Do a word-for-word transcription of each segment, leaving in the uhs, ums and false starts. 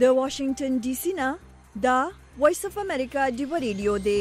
د واشنگټن ډي سي نه دا وایس اف امریکا دی ریډیو دی.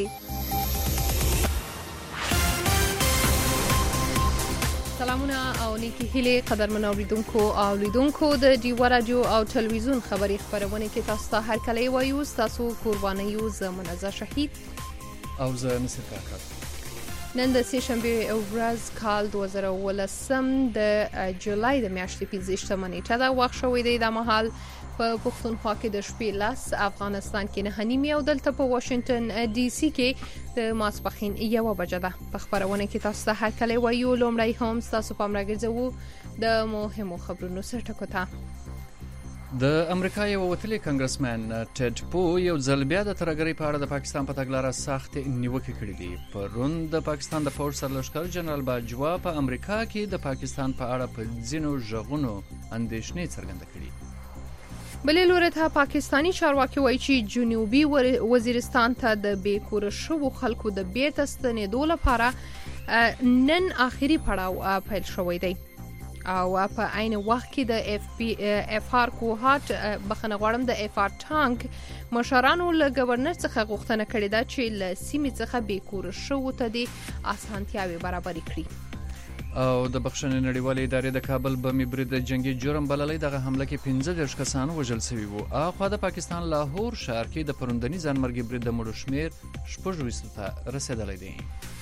سلامونه او نیکی هیله قدرمن اوریدونکو او لیدونکو د ډیو رادیو او ټلویزیون خبری خبرونه کې تاسو ته هر کله وایو تاسو قرباني یو زمونږ شهید او زه نصر کاکا. نن د سه شنبه ورځ کال دوه زره ولسم د جولای د میاشتې پنځه نیټه دا وخت شوې دی د مهال په پښتونخوا کې د شپې لاس افغانستان کې نه نیمه او دلته په واشنگټن ډي سي کې د ماسپخین یو بجه ده. په خبرونه کې تاسو ته هر کله وایو لومړی هم تاسو په امر راګرځو د مهمو خبرونو سره ټکوته. د امریکا یو وتلی کنګرسمن ټیډ پو یو ځل بیا د ترګری په اړه د پاکستان په تګلارې سخت نیوکه کړې دي. پرون د پاکستان د فوج سرلښکر جنرال باجوا په امریکا کې د پاکستان په اړه په ځینو ژغونو اندېښنې څرګنده کړې. بلې لوري ته پاکستانی چارواکي وایي چې جنوبي وزیرستان ته د بیکور شوو خلکو د بیرته ستنېدو لپاره نن آخري پړاو پیل شوی دی او په عین وخت کې د اف پی اف آر کوهات بخنه غواړم د اف آر ټانک مشرانو له گورنر څخه غوښتنه کړې ده چې له سیمې څخه بیکور شوو ته د اسانتیاوي برابر کړي. او د بخښنې نړیوالې ادارې د کابل بمي برید د جنگي جرم بللې دغه حمله کې پنځه دېرش کسان وژل شوي وو. اخوا د پاکستان لاهور ښار کې د پروندني ځانمرګي برید د مړو شمېر شپږ ویشت ته رسېدلی دی.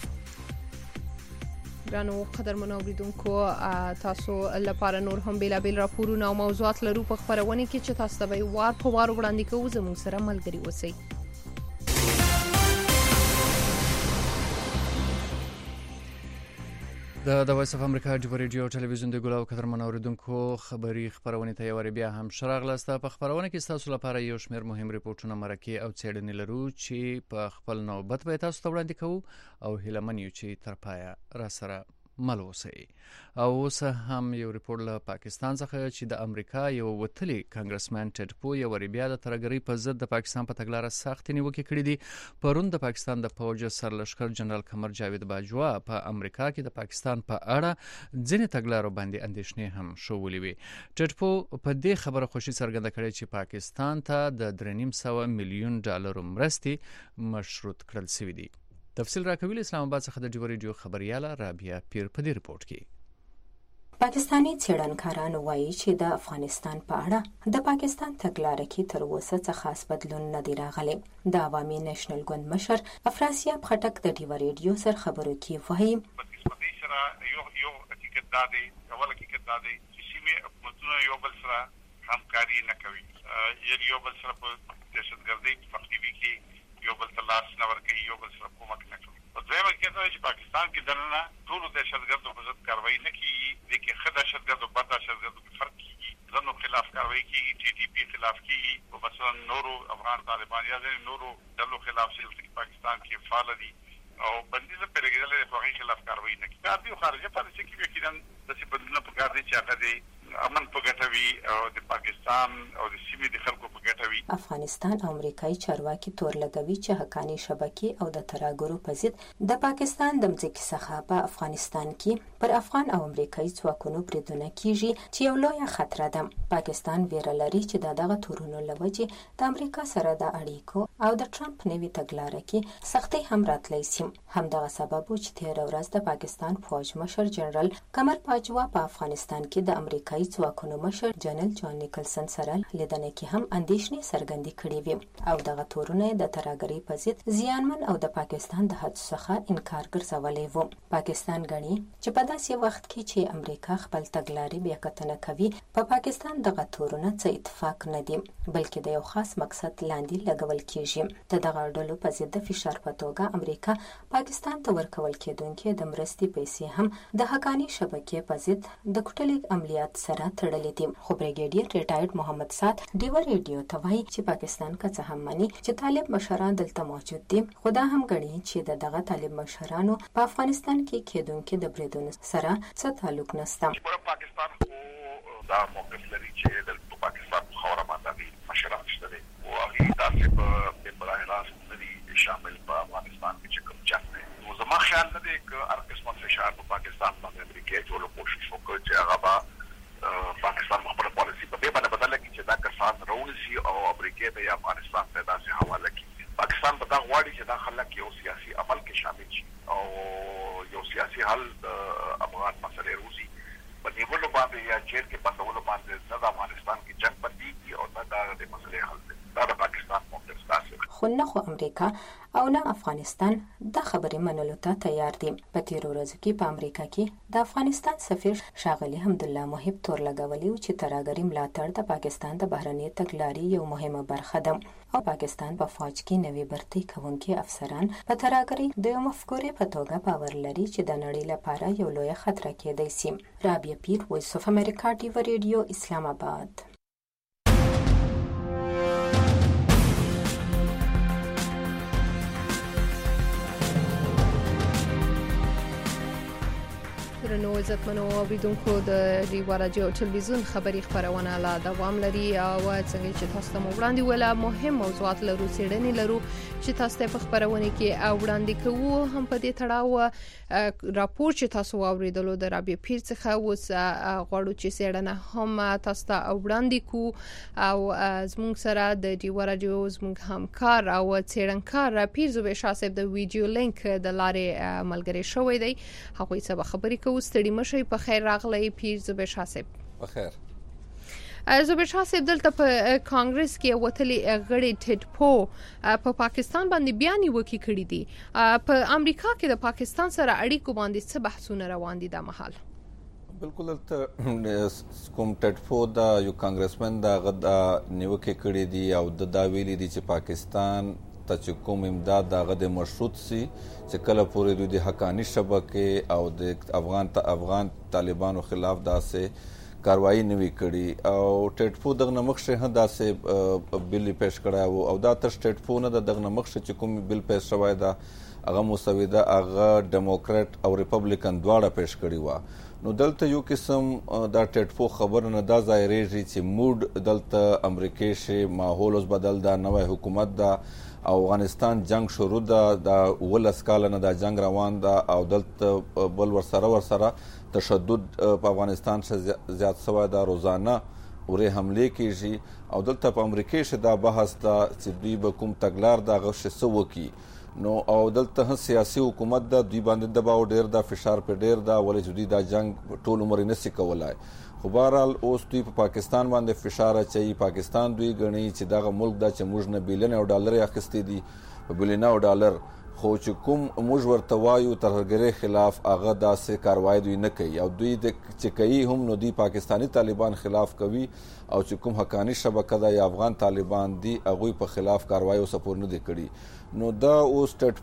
ګرانو قدرمنو اوریدونکو تاسو لپاره نور هم بیلابیل راپورونه او موضوعات لرو په خبرونه کې چې تاسو ته به وار په وار وړاندې کوو. زموږ سره ملګري اوسئ. د د وایس اف امریکا دی ریډیو ټلویزیون د ګلاو قدرمن اوریدونکو خبری خبرونه ته یو بیا هم شراغلسته. په خبرونه کې تاسو لپاره یو شمېر مهم ریپورتونه مرکه او څېړنې لرو چې په خپل نوبت به تاسو ته وړاندې کوو او هیله من یو چې تر پایه را سره مل اوسئ. او اوس هم یو ریپورت له پاکستان څخه چې د امریکا یو وتلی کنګرسمن ټیډ پو یو بیا د ترګری په ضد د پاکستان په تګلارې سخت نیوکه کړې دي. پرون د پاکستان د فوج سرلښکر جنرال قمر جاوید باجوا په امریکا کې د پاکستان په اړه ځینې تګلارو باندې اندېښنې هم شولې وي. ټیډ پو په دې خبره خوشي څرګنده کړې چې پاکستان ته د درې نیم سوه میلیون ډالر مرستې مشروط کړل شوې دي. تفصیل راکوي اسلام آباد څخه د ډیو ریډیو خبرياله رابعه پیر په دې رپورت کې. پاکستانی څېړنکاران وایي چې د افغانستان په اړه د پاکستان تګلارې کې تر اوسه څه خاص بدلون نه دی راغلی. د عوامي نېشنل ګوند مشر افراسیاب خټک د ډیو ریډیو سره خبرو کې وایي په سره یو یو حقیقت دا دی اول حقیقت دا دی چې سیمه حکومتونه یو بل سره همکاري نه کوي. یو بل سره په دهشتګردۍ فقیوي کې یو بل ته لاس نه ورکوي، یو بل سره کومک نه کوي. په دویمه کې دا چې پاکستان کې دننه ټولو دهشتګردو په ضد کاروایي نه کیږي. د کې ښه دهشتګرد او بد دهشتګردو کې فرق کیږي. ځینو خلاف کاروایي کیږي، ټي ټي پي خلاف کیږي او مثلا نورو افغان طالبان یا نورو ډلو خلاف چې پاکستان کې فعال دي او بندیزه پرېږدل د هغوی خلاف کاروایي نه کوي. دا د خارجه پالیسي کې یقینا داسې بدلونه پکار دي چې هغه د امن په ګټه وي او د پاکستان او د سیمې د خلکو په ګټه وي. افغانستان او امریکایي چارواکي تور لګوي چې حقاني شبکې او د تراګرو په ضد د پاکستان د مځکې څخه په افغانستان کې پر افغان او امریکایي ځواکونو بریدونه کیږي چې یو لوی خطر ده. پاکستان ویره لري چې د دغه تورونو لوجې د امریکا سره د اړیکو او د ټرمپ نوي تګلارې کې سختي هم راتلی سي. همدغه سبب و چې تیر ورځ د پاکستان فوج مشر جنرال قمر باجوا په افغانستان کې د امریکایي ځواکونو مشر جنرال جان نیکلسن سره لیدنه کې هم اندېښنې څرګندې کړې وي او دغه تورونه د ترهګرۍ په ضد زیانمن او د پاکستان د هڅو څخه انکار ګرځولی وو. پاکستان غني چې په داسې وخت کې چې امریکا خپل تګلارې بیا کتنه کوي، په پا پاکستان دغه تورونه څه اتفاق نه دي بلکې د یو خاص مقصد لاندې لګول کیږي. د دغه ډلو په ضد د فشار په توګه امریکا پاکستان ته ورکول کېدونکې د مرستې پیسې هم د حقاني شبکې په ضد د کوټلې عملیات سره تړلې دي. خو بریګیډیر ریټایرډ محمد سات ډیو ریډیو ته وایي چې پاکستان که څه هم مني چې طالب مشران دلته موجود دي، خو دا هم ګڼي چې د دغه طالب مشرانو په افغانستان کې کېدونکې د بریدونو سره څه تعلق نشته. پاکستان خو دا موقف لري چې د پاکستان په خاوره باندې مشران شته دي او هغه تاسو په برای راست لري شامل په افغانستان کې چې کوم چاته نو زما خیال نه دی چې هر قسمه فشار په پاکستان باندې امریکا ټول کوشش وکړي چې هغه پاکستان خپل پالیسي په دې باندې بدله کړي چې دا کسان راونسي او چیر کې پاسولو باندې د افغانستان کې جنگ بندي او دا د مسلې حل دی. دا د پاکستان موقف ستاسو خو نه خو امریکا او نه افغانستان د خبرې منلو ته تیار دي. په تیرو ورځو کې په امریکا کې د افغانستان سفیر ښاغلي حمدالله محب تور لګولي چې ترهګري ملاتړ د پاکستان د بهرنۍ تګلارې یو مهمه برخه ده او پاکستان په فوج کې نوي برتۍ کوونکي افسران په ترهګري د یو مفکورې په توګه باور لري چې د نړۍ لپاره یو لوی خطر کېدای شي. رابعه پیر، وایس اف امریکا ټي وی ریډیو، اسلام آباد. درنو عزتمنو اوریدونکو د ډیوا راډیو ټلویزیون خبري خبرونه لا دوام لري او څنګه چې تاسو ته وړاندې ولا مهم موضوعات لرو څېړنې لرو چې تاسو ته په خبرونه کې وړاندې کوو. هم په دې تړاو راپور چې تاسو اوریدلو د رابعه پیر څخه اوس غواړو چې څېړنه هم تاسو ته وړاندې کوو او زموږ سره د ډیوا راډیو زموږ همکار او څېړنکار پیر زوبې شاه صاحب د ویډیو لینک د لارې ملګری شوی دی. هغوی څه خبرې کوي. ستړي مشي په خیر راغلی پیر زوبې شاه صاحب. په خیر. زوبې شاه صاحب دلته په کانګرس کې وتلي غړي ټیډ پو په پاکستان باندې بیان وکړي کړی دي. په امریکا کې د پاکستان سره اړیکو باندې څه بحثونه روان دي د محل؟ بالکل ته کوم ټیډ پو دا یو کانګرسمن دا غدا نیوکه کړی دي او د دا ویلي دي چې پاکستان ته چې کوم امداد دغه د مشروط سي چې کله پورې دوی د حقانی شبکې او د افغان ته افغان طالبانو خلاف داسې کاروایی نوي کړي او ټیډ پو دغه مخشه هم داسې بل پیش کړی او دا تر ټیډ پو نه دغه مخشه چې کوم بل پیش شوی دا هغه مسوده هغه ډیموکرات او ریپبلیکن دواړه پیش کړی و. نو دلته یو قسم دا ټیډ پو خبر نه دا ظاهرېږي چې موډ دلته امریکای شي ماحول اوس بدل دا نوې حکومت دا او افغانستان جنگ شروع ده د ولس کال نه دا جنگ روان ده او دلته بل ورسره ورسره تشدد په افغانستان څخه زیات شوی ده. روزانه ورې حمله کیږي او دلته په امریکای شي دا بحث ده چې دوی به کوم تګلار دا غوښه سو وکي. نو او دلته هم سیاسي حکومت ده دوی باندې دباو ډیر ده فشار په ډیر ده ولې دوی دا جنگ ټول عمر نه سي کولای. خو بهرحال اوس دوی په پاکستان باندې فشار اچوي. پاکستان دوی ګڼي چې دغه ملک دا چې موږ نه بیلن او ډالر اخیستي دي په بلین او ډالر خو چې کوم موږ ورته وایو ترهګرۍ خلاف هغه داسې کاروایی دوی نه کوي او دوی د چې کوي هم نو دوی پاکستانی طالبان خلاف کوي او چې کوم حقانی شبکه ده یا افغان طالبان دي هغوی په خلاف کاروایی او سپور نه دي کړي. نو دا اوس ټیډ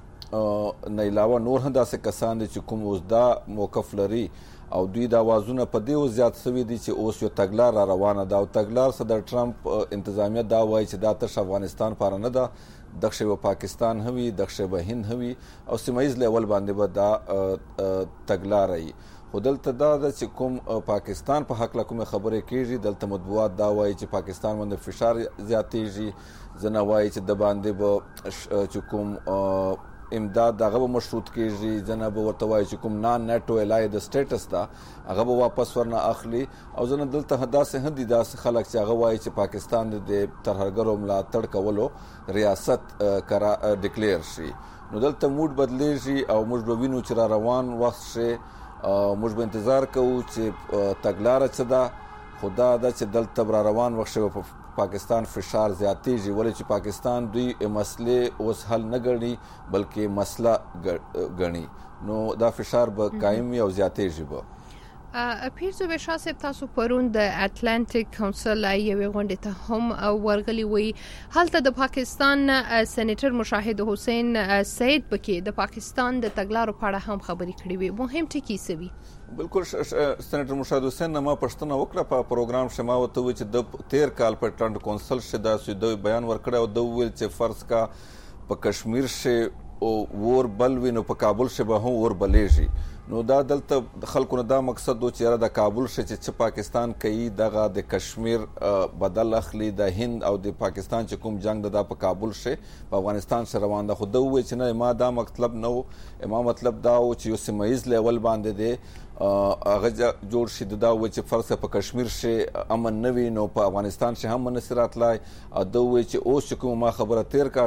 پو نه علاوه نور هم داسې کسان دي چې کوم اوس دا موقف لري او دوی د اوازونه په دې زیات سوي دي چې اوس یو تګلار را روانه ده او تګلار صدر ټرمپ انتظامیه دا وایي چې دا تر افغانستان پاره نه ده دغه و پاکستان هوي دغه به هند هوي او سیمایز لیول باندې به دا تګلار ای. خو دلته دا چې کوم پاکستان په حق کوم خبرې کیږي دلته مطبوعات دا وایي چې پاکستان باندې فشار زیاتېږي زنه وایي چې د باندې به چې کوم امداد دغه به مشروط کیږي ځنه به ورته وایي چې کوم نان نیټو الای د سټیټس دا هغه به واپس ورنه اخلي او ځنه دلته داسې هندي داسې خلک چې هغه وایي چې پاکستان د ترهګرو ملاتړ کولو ریاست کرا ډیکلیئر شي. نو دلته موډ بدلیږي او موږ به وینو چې را روان وخت شي موږ به انتظار کوو چې تګلاره څه ده خدا دا چې دلته را روان وخت شي پاکستان فشار زیاتېږي ولې چې پاکستان دوی مسلې اوس حل نه ګڼي بلکې مسله ګڼي. نو دا فشار به قایم وي او زیاتېږي به. پیر زوبې شاه صاحب تاسو پرون د اټلانټیک کونسل یوې غونډې ته هم ورغلي وي. هلته د پاکستان سېنیټر مشاهد حسین سید پکې د پاکستان د تګلارو په اړه هم خبرې کړې وي. مهم ټکي څه وي؟ بالکل سېنیټر مشاهد حسین نه ما پښتنه وکړه په پروګرام شما وته و چې د تیر کال په اټلانټیک کونسل شه دا سوي بیان ورکړ او د ویل چې فرض کا په کشمیر شه او ور بلوي نو په کابل شه به هم ور بلېږي. نو دا دلته خلکو نه دا مقصد و چې د کابل شه چې پاکستان کوي دغه د کشمیر بدل اخلي د هند او د پاکستان چې کوم جنگ د په کابل شه په افغانستان سره روان ده. خو دا وایي چې نه ما دا مطلب نه و ما مطلب دا و چې یو سیمایز لیول باندې دی هغه جوړ شي دا و چې فرض په کشمیر شه امن نه وي نو په افغانستان شه هم منصرات لای دا و چې اوس کوم ما خبره تیر کا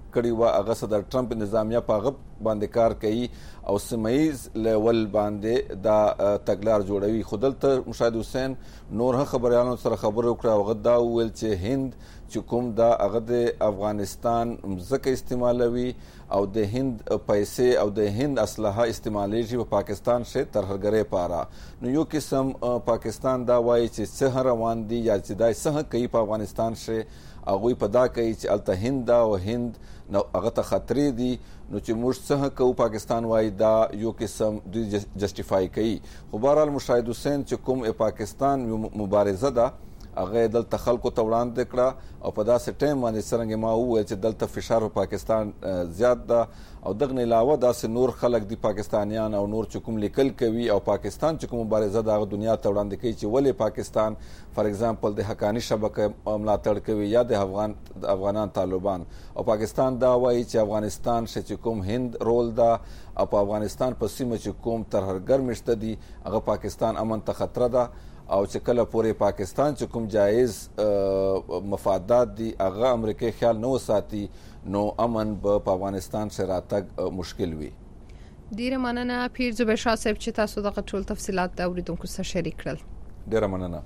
کړی و هغه صدر ټرمپ نظامیه په هغه باندې کار کوي او سیمایز لیول باندې دا تګلار جوړوي. خو دلته مشاهد حسین نور هم خبريالانو سره خبرې وکړه او هغه دا وویل چې هند چې کوم دا هغه د افغانستان مځکه استعمالوي او د هند پیسې او د هند اسلحه استعمالیږي په پاکستان شي ترهګرۍ پاره. نو یو قسم پاکستان دا وایي چې څه روان دي یا چې دا څه کوي په افغانستان شي هغوی په دا کوي چې الته هند او هند نو هغه ته خطرې دي نو چې موږ څه کوو پاکستان وایي دا یو قسم دوی جسټیفای کوي. خو بهرحال مشاهد حسین چې کوم پاکستان مبارزه ده هغه دلته خلکو ته وړاندې کړه او په داسې ټایم باندې څرنګه ما وویل چې دلته فشار په پاکستان زیات ده او دغه علاوه داسې نور خلک دي پاکستانیان او نور چې کوم لیکل کوي او پاکستان چې کوم مبارزه ده هغه دنیا ته وړاندې کوي چې ولې پاکستان فار ایگزامپل د حقانی شبکه ملاتړ کوي یا د افغان افغانان طالبان او پاکستان دا وایي چې افغانستان چې کوم هند رول ده او په افغانستان په سیمه چې کوم ترهګر مشته دي هغه پاکستان امن ته خطر ده او چې کله پورې پاکستان چې کوم جایز مفادات دي هغه امریکای خیال نه وساتي نو امن په افغانستان سره راتګ مشکل وي. ډیره مننه پیر زبیر شاه صاحب چې تاسو دغه ټول تفصيلات د اوریدونکو سره شریک کړل. ډیره مننه.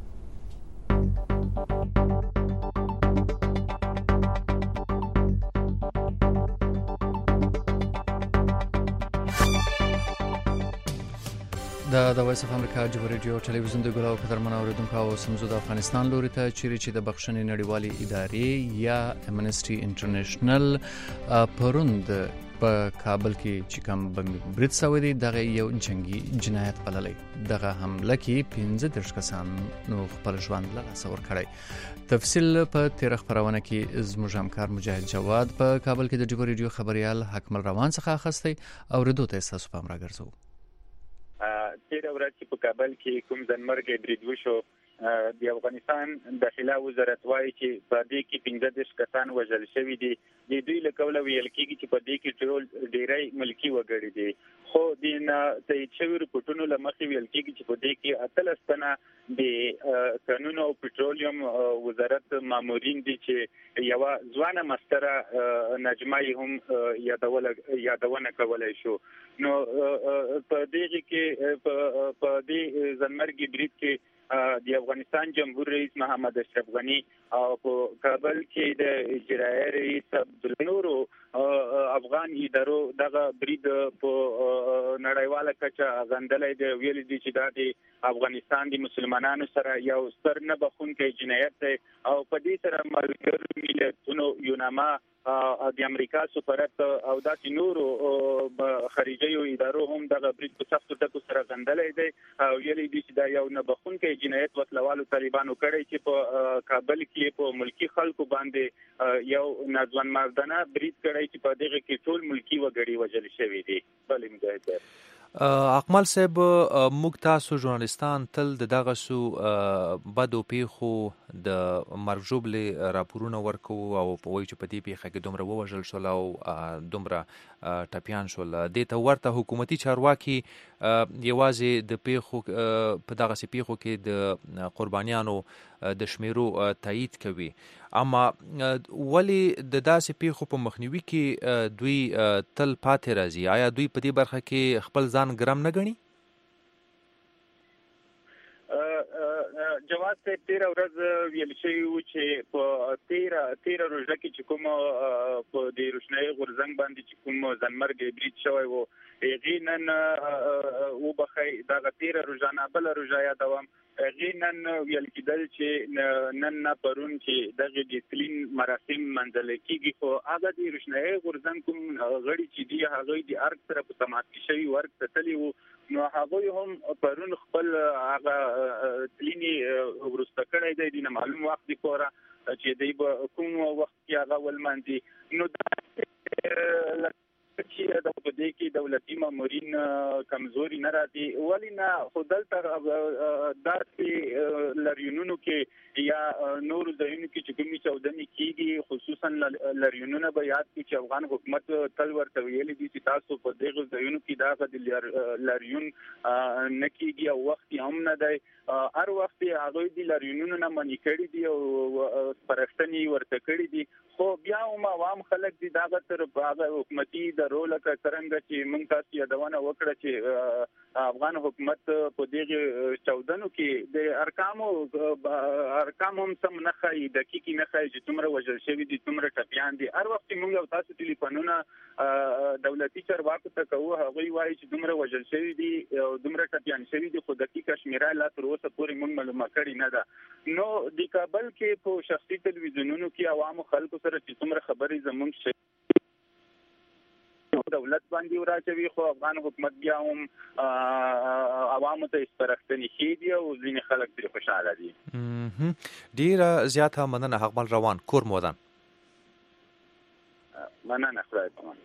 دا د وایس اف امریکا جوړ ریډیو ټلویزیون د ګلاو قدرمن اوریدونکو او سمزو د افغانستان لوري ته چیرې چې د بخښنې نړیوالې ادارې یا امنسټي انټرنیشنل پروند په کابل کې چې کوم برید شوی دی دغه یو جنگي جنایت بللې دغه حمله کې پنځه درش کسان نو خپل ژوند له لاسه ورکړی. تفصیل په تیر خبرونه کې زموږ همکار مجاهد جواد په کابل کې د جوړ ریډیو خبريال حکمل روان څخه اخستي او ردو ته تاسو پام راګرځو. تیر ورځ چې په کابل کې کوم ځنمرګ برید وشو د افغانستان داخله وزارت وایي چې په دې کې پنځه دېرش کسان وژل شوي دي. د دوی له قوله ویل کېږي چې په دې کې ټول ډیری ملکي وګړي دي خو د تایید شوي رپورټونو له مخې ویل کېږي چې په دې کې اتلس تنه د قانون او پټرولیم وزارت مامورین دي چې یوه ځوانه مستره نجمه هم یادوله یادونه کولی شو. نو په دې کې په دې ځنمرګي برید کې د افغانستان جمهور رئیس محمد اشرف غنی او په کابل کې د اجرایي رئیس عبدالنور افغان ادارو دغه برید په نړیواله کچه غندلې دی. ویل دي چې دا د افغانستان د مسلمانانو سره یو ستر نه بخښونکی جنایت دی او په دې سره ملګرو ملتونو یوناما د امریکا سفارت او داسې نورو خارجيو ادارو هم دغه برید په سختو ټکو سره غندلې دی او ویل دي چې دا یو نه بخښونکی جنایت وسلوالو طالبانو کړی چې په کابل کې په ملکی خلکو باندې یو ناځوان مردانه برید کړی چې په دغه کې ټول ملکی وګړي وژل شوي دي. بلې مجاهد اقمال صاحب موږ تاسو ژورنالستان تل د دغه سو بدو پیخو د مرګ ژوبلې راپورونه ورکو او په وایي چې په دې پیښه کې دومره ووژل شول او دومره ټپیان شول. دې ته ورته حکومتي چارواکي یوازې د پیښو په دغه پیښو کې د قربانیانو د شمیرو تایید کوي اما ولی د داسې پیښو په مخنیوي کې دوی تل پاتې راځي؟ آیا دوی په دې برخه کې خپل ځان ګرم نه ګڼي؟ جواز ته تیر ورځ ویل شوی و چې په تیر تیر روزه کې چې کوم په د روشنايي غورځنګ باندې چې کوم ځنمرګ برید شوی و یقینا و بخای دغه تیر روزه نه بل روزه یادوم یقینا ویل کېدل چې نن نه پرون چې دغه د تلین مراسم منځل کېږي خو هغه د روشنايي غورځنګ کوم غړي چې دی هغه د ارګ سره په تماس کې شوی ورک تتلی وو نو هغه هم پرون خپل هغه تلینی ورسته کړی دی نه معلوم وخت دی پورا چې دی کوم وخت کې هغه ولمنځي نو دا چې د دې کې دولتي مامورین کمزوري نه راځي ولی نه خودل تر داسې لریونونو کې یا نور ځایونو کې چې کومې چودنې کېږي خصوصا لریونونه به یاد کړي چې افغان حکومت تل ورته ویلي دي چې تاسو په دغه ځایونو کې دغه د لریون نه کېږي او وخت هم نه دی هر وخت هغه د لریونونو نه منې کړي دي او سپارښتنې ورته کړي دي خو بیا هم عوام خلک دي دا تر هغه حکومتي د رول کا څنګه چې موږ تاسو یادونه وکړه چې افغان حکومت په دغه چودنو کې د ارقامو ارقام هم سم نه خای دقیق نه خای چې څومره وژل شوی دي څومره ټپیان دي هر وخت موږ تاسو ټلیفونونه دولتي چارواکو ته کوو هغه وایي چې څومره وژل شوی دي او څومره ټپیان شوی دي خو دقیق شمیره لا تر اوسه پورې موږ معلومات کړی نه ده نو د کابل کې په شخصي تلویزیونونو کې عوامو خلکو سره چې څومره خبرې زموږ شي دولت باندې راځي خو افغان حکومت بیا هم عوامو ته سپارښتنې کیږي او ځینې خلک ترې خوشاله دي. ډیره زیاته مننه حقمل روان کور مودان. مننه خدای پامان.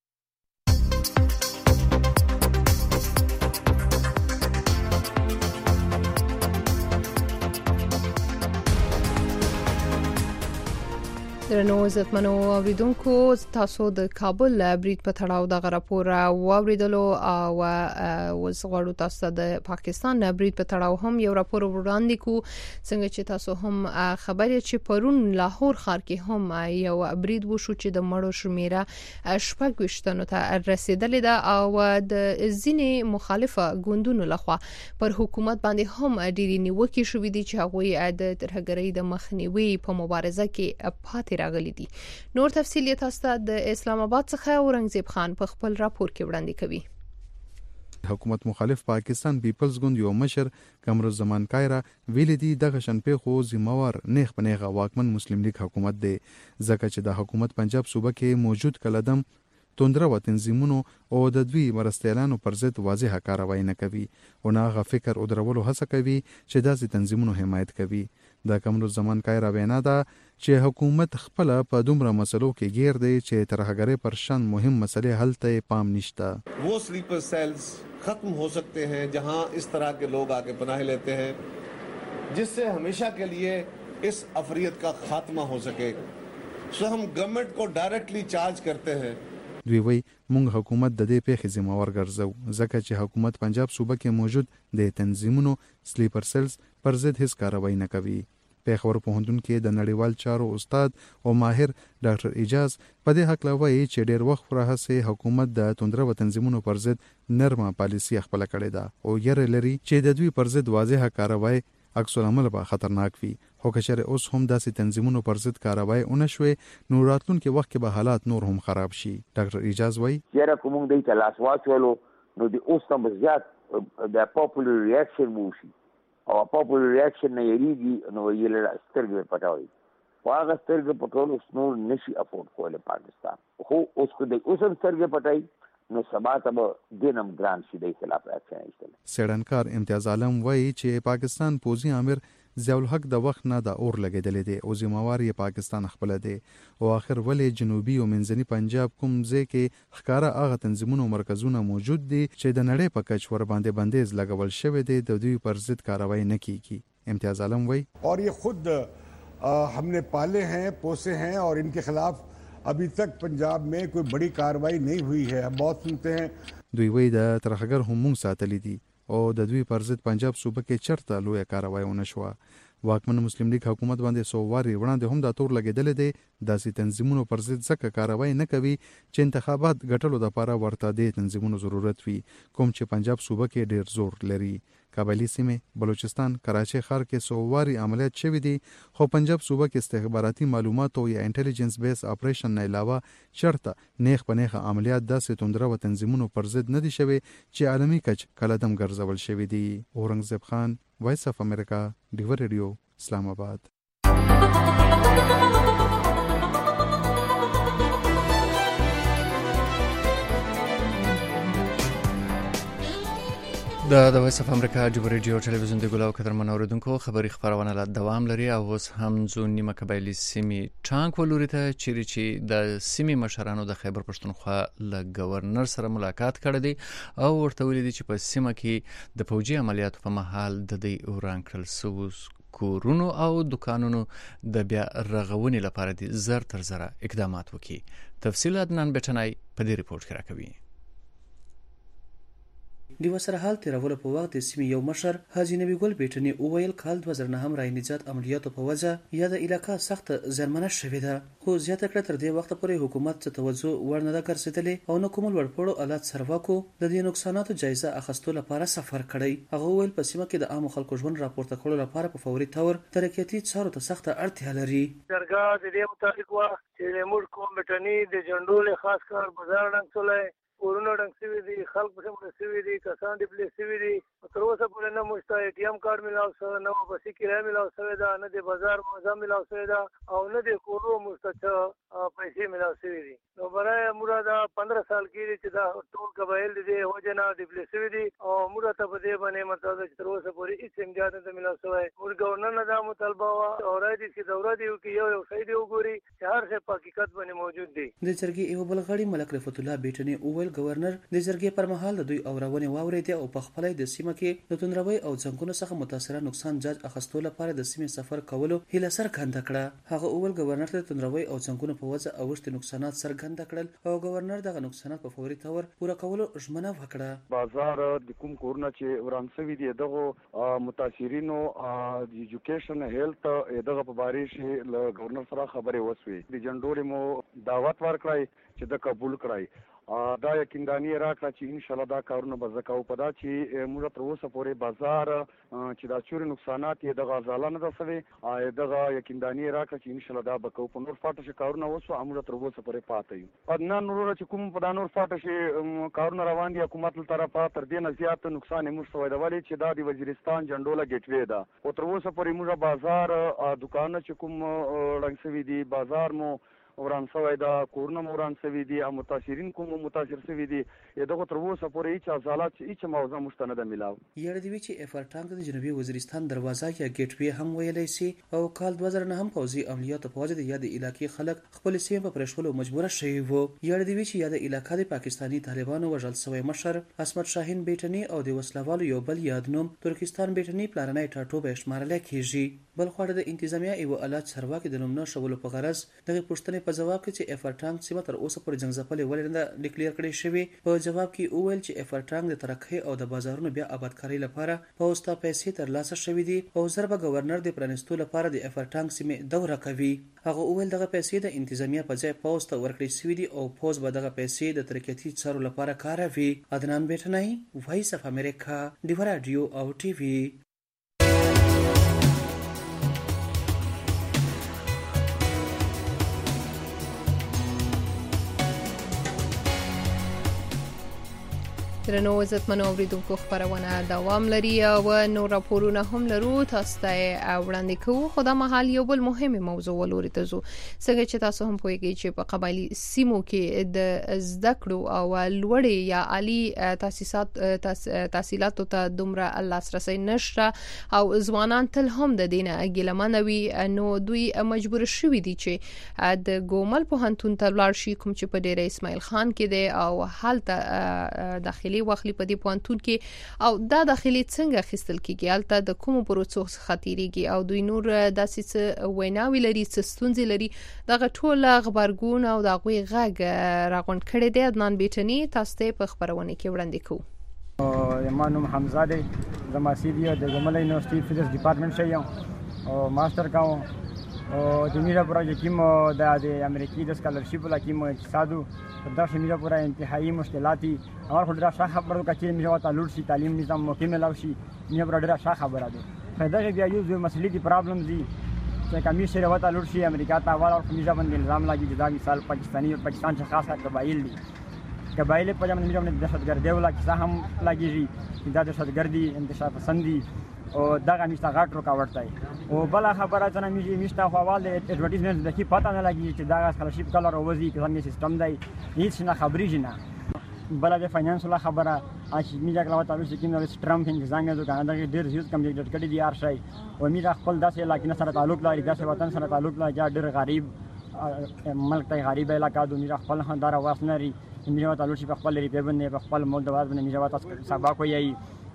درنو عزتمنو اوریدونکو تاسو د کابل برید په تړاو د راپور واوریدلو او وسغړو تاسو د پاکستان برید په تړاو هم یو راپور وړاندې کو څنګه چې تاسو هم خبرې چې پرون لاهور ښار کې هم یو برید وشو چې د مړو شمیره شپږ وشتنو ته رسیدلې ده او د ځینې مخالفه ګوندونو لخوا پر حکومت باندې هم ډېری نیوکې شوې دي چې هغه د ترهګرۍ د مخنیوي په مبارزه کې پاتې راغلي دي. نور تفصیل تاسو ته د اسلام آباد څخه اورنګزیب خان په خپل راپور کې وړاندې کوي. حکومت مخالف پاکستان پیپلز ګوند یو مشر کمرالزمان کایرا ویل دي دغه شنپې خو ذمہوار نیغ پنیغه واکمن مسلم لیگ حکومت دی ځکه چې د حکومت پنجاب صوبه کې موجود کلدم توندره و تنظیمونو او د دوی مرستیالانو پر ضد واضحه کاروایی نه کوي او نه غو فکر او درولو هڅه کوي چې داسې تنظیمونو حمایت کوي. د کمرالزمان کایرا وینا ده چې حکومت خپل په دومره مسلو کې گیر دی چې ترهګرۍ پر شان مهم مسلې حل ته پام نشته. वो sleeper cells खत्म हो सकते हैं जहां इस तरह के लोग आके पनाह लेते हैं जिससे हमेशा के लिए इस अफरियत का खात्मा हो सके. सो हम गवर्नमेंट को डायरेक्टली चार्ज करते हैं. دوی وی مونږ حکومت د دې پیښې ذمہوار ګرځو ځکه چې حکومت پنجاب صوبه کې موجود د تنظیمونو سلیپر سیلز پر ضد هیڅ کاروایی نه کوي. پیښور پوهنتون کې د نړیوال چارو استاد او ماهر ډاکټر اجاز په دې حق لوي چې ډېر وخت راهسه حکومت د توندره و تنظیمونو پر ضد نرمه پالیسي خپل کړې ده او یې لري چې د دوی پر ضد واضحه کاروایی عکس العمل به خطرناک وي. خو کچره اوس هم داسې تنظیمونو پر ضد کاروایی اونښوي نو راتلونکي وخت کې به حالات نور هم خراب شي. ډاکټر اجاز وایي چیرې کوم د تلاش واچولو نو د اوس هم زیات د پاپولر ریاکشن وشي او پاپولر ریاکشن نه یریږي نو یې له سترګې پټوي واغه سترګې پټول نور نشي افورد کولای پاکستان خو اوس کو د اوس سترګې پټای نو سبا ته دینم ګران شي د خلاف اکشن ایستل. سړنکار امتیاز عالم وایي چې پاکستان پوزي امیر ضیاء الحق د وخت نه د اور لګیدلې دي او ذمہوار یې پاکستان خپل دی او اخر ولې جنوبي او منځني پنجاب کوم ځای کې ښکارا هغه تنظیمونو مرکزونه موجود دي چې د نړۍ په کچ ور باندې بندیز لګول شوی دی د دوی پر ضد کاروایی نه کیږي. امتیاز عالم وایي اور یہ خود ہم نے پالے ہیں پوسے ہیں اور ان کے خلاف ابھی تک پنجاب میں کوئی بڑی کاروائی نہیں ہوئی ہے. ہم بہت سنتے ہیں دوی وایي د ترهګر هم مونږ ساتلې دي او د دوی پر ضد پنجاب صوبه کې چرته لوی کاروایی ونه شو. واکمن مسلم لیگ حکومت باندې سوواري وړاندې هم د تور لګیدل دي داسې تنظیمونو پر ضد ځکه کاروایی نه کوي چې انتخابات ګټلو لپاره ورته د تنظیمونو ضرورت وي کوم چې پنجاب صوبه کې ډیر زور لري. کابلی سیمه بلوچستان کراچي ښار کې سوواري عملیات شوي دي خو پنجاب صوبه کې استخباراتي معلومات او یا انټيليجنس بیس اپریشن نه علاوه چرته نیغ پنیغه عملیات داسې توندره و تنظیمونو پر ضد نه دي شوي چې عالمي کچ کلدم ګرځول شوي دي. اورنګزیب خان وایس اف امریکا ډیو ریډیو اسلام آباد. د د وایس اف امریکا ډیو ریډیو ټلویزیون د ګلاو قدر منوریدونکو خبری خبرونه لا دوام لري او اوس هم ځو نیمه قبایلی سیمې ټانک ولوري ته چیرې چې د سیمې مشرانو د خیبر پښتونخوا له گورنر سره ملاقات کړی دی او ورته ویلي دي چې په سیمه کې د فوجي عملیاتو په مهال د دې وران کړل سوز کورونو او دکانونو د بیا رغونې لپاره دي زر تر زره اقدامات وکړي. تفصیلات نن بټنای په دې ریپورت کې راکوي. د وسره حال تیرولو په وخت د سیمې یو مشر حاجی نبی ګل بیټنی اوویل کال دوه زره نهم رای نجات عملیاتو په وجه یا د علاقه سخت زیانمنه شوې ده، خو زیاته کړه تر دې وخت پورې حکومت څه توجه ور نه ده ګرځېدلې او نه کوم لوړپوړو آلات چارواکو د دې نقصاناتو جایزه اخیستو لپاره سفر کړی. هغه وویل په سیمه کې د عامو خلکو ژوند راپورته کولو لپاره په فوري تور ترقیاتي چارو ته سخته اړتیا لري. درګاه د دې مطابق وا چې موږ کوم بټنی د جنډولې خاص کار بازار ډنګ سولای کورونه ډنګ سوي دي، خلک په سم سوي دي، کسان دې پلي سوي دي. تر اوسه پورې نه موږ ته ای ټي ایم کارت ملاو شوی، نه بسي کرایه ملاو شوې ده، نه د بازار موزه ملاو شوې ده او نه د کورو موږ ته پیسې ملاو شوي دي. نو برای موږ دا پندرہ سال کې چې دا ټول قبایل دي وجه نه د پلي سوي دي او موږ ته په دې باندې مطلب چې تر اوسه پورې هیڅ امداد نه ملاو شوی. موږ ګورنر نه دا مطالبه وا او راځي چې دوره دی کې یو یو صحیح دی وګوري چې هر څه په حقیقت باندې موجود دی. د جرګې یو بل غړي ملک رفعت الله بیټنی اوویل گورنر د جرګې پر مهال د دوی اورونې واورېدې او په خپل د سیمه کې د توندروي او ځنګونو څخه متاثره نقصان جاج اخیستو لپاره د سیمې سفر کولو هیله څرګنده کړه. هغه اوویل گورنر ته توندروي او ځنګونو په وجه اوښتي نقصانات څرګنده کړل او گورنر دغه نقصانات په فوري تور پوره کولو ژمنه وکړه. بازار د کوم کورونه چې ورانسوي دي دغه متاثرینو د ایجوکیشن هیلث دغه په باره کې له گورنر سره خبرې وسوي. د جنډولې مو دعوت ورکړای چې د قبول کړای. دا یقیندانی راکړه چې ان شاء الله دا کارونه به زکاو په دا چې موږ تر اوسه پورې بازار چې دا چوري نقصانات یې د غزالانه ده سوي دغه یقیندانی راکړه چې ان شاء الله دا به کو په نور فاټه کارونه وسو موږ تر اوسه پورې پاتې یو. پدنا نور چې کوم په دا نور فاټه کارونه روان دي حکومت له طرفه تر دې نه زیات نقصان موږ سوي دا ولې چې دا د وزیرستان جنډوله ګټوي ده او تر اوسه پورې موږ بازار دکان چې کوم رنګ سوي دي بازار مو وران سوی دا کورونه وران سوي دي او متاثرین کوم متاثر سوي دي دغه تر اوسه پورې هیڅ حالات هیڅ موضوع مستند ملاو. یاد دی چې افرټانګ د جنوبي وزیرستان دروازه یا ګیټ وی هم ویلای شي او کال دوه زره نه هم پوځي عملیاتو په وجه د یاد علاقې خلک خپل سیمه په پرېښولو مجبور شوي وو. یاد دی چې یاد علاقې د پاکستانی طالبانو وژل شوی مشر عصمت شاهین بیټنی او د وسلوالو یو بل یادنوم ترکستان بیټنی پلاننای ټاټوبه شمارل کیږي. بل خو د انتظامیه ایو آلات چارواکي د نومنه شولو په غرض دغه پښتنې په جواب کې چې افرټانګ سیمه تر اوسه پر جنگ ځپلې ولې نه ډیکلیئر کړي شوی. په جواب کې اوویل چې افرټانګ د ترقی او د بازارونو بیا آبادکاري لپاره پوسټا پیسې ترلاسه شوې دي او ضربه گورنر د پرانستو لپاره د افرټانګ سیمه دوره کوي. هغه اوویل دغه پیسې د انتظامیه په ځای پوسټ ورکړي شوې دي او پوز به دغه پیسې د ترقیاتي چارو لپاره کاروي. عدنان بیٹنای وایس اف امریکا دی رادیو او ټي وي. درنو عزتمنو اوریدونکو خبرونه دوام لري او نور راپورونه هم لرو تاسو ته وړاندې کوو. خو دا مهال یو بل مهمه موضوع ولوري ته زو څنګه چې تاسو هم پوهیږئ چې په قبایلی سیمو کې د زده کړو او لوړې یا عالی تاسیسات تحصیلاتو ته دومره لاسرسي نشته او ځوانان تل هم د دینه ګیلمنوي نو دوی مجبور شوي دي چې د ګومل پوهنتون ته لاړ شي کوم چې په ډیره اسماعیل خان کې دی او حالت داخلي واخلي په دې پوهنتون کې او دا داخلي څنګه خستل کیږي البته د کوم پروسو خاطرېږي او دوی نور داسې څه ویناوي لري څه ستونزې لري دغه ټول خبرګون او دغه غږ راغونډ کړي دي. عدنان بیٹنی تاسو ته په خبرونه کې وړاندې کوو. ما نوم حمزه دی، زما سیدیو د ګومل یونیورسيټي فزکس ډپارټمنټ شې او ماستر کوم او د میرا پروژه کې د امریکای د سکالرشپ لکه مو اقتصادو دا شمیره پورا انتهایی مشکلاتی اور خودرا شاه خبرو کچې میرا تعلق شي تعلیم نظام موقع ملاو شي میرا برادر شاه خبره ده پیدا بیا یو ځو مسلې دي پرابلم دي چې کمی شي راو تعلق شي امریکا ته اول او میرا باندې نظام لاګي جدا مثال پاکستانی او پاکستان څخه خاصه قبایل دي قبایل په جمع میرا باندې دهشتګردي ولا چې هم لاګي دا دهشتګردي انتشار پسندي او دغه نشته غاټ رکاوټ دی او بل خبره څنګه میږي نشته حواله ایڈورټایزمنټ د کی پتا نه لګي چې دا سکالرشپ کلر اوځي کې څنګه سیستم دی هیڅ نه خبرې جنا بل د فاینانس ولا خبره اچ میجا کلاو تاسو چې کیمه ټرمپ انتظامیه د کاناډا کې ډیر زیات کمپلیټ کړی دی ار شای او میرا خپل داسې علاقې سره تعلق لري داسې وطن سره تعلق لري چې ډیر غریب ملک ته غریب علاقہ د میرا خپل خاندار واسنري میرا تعلق په خپل ریپبن نه په خپل مول د واز باندې میرا تاسو سبا کوي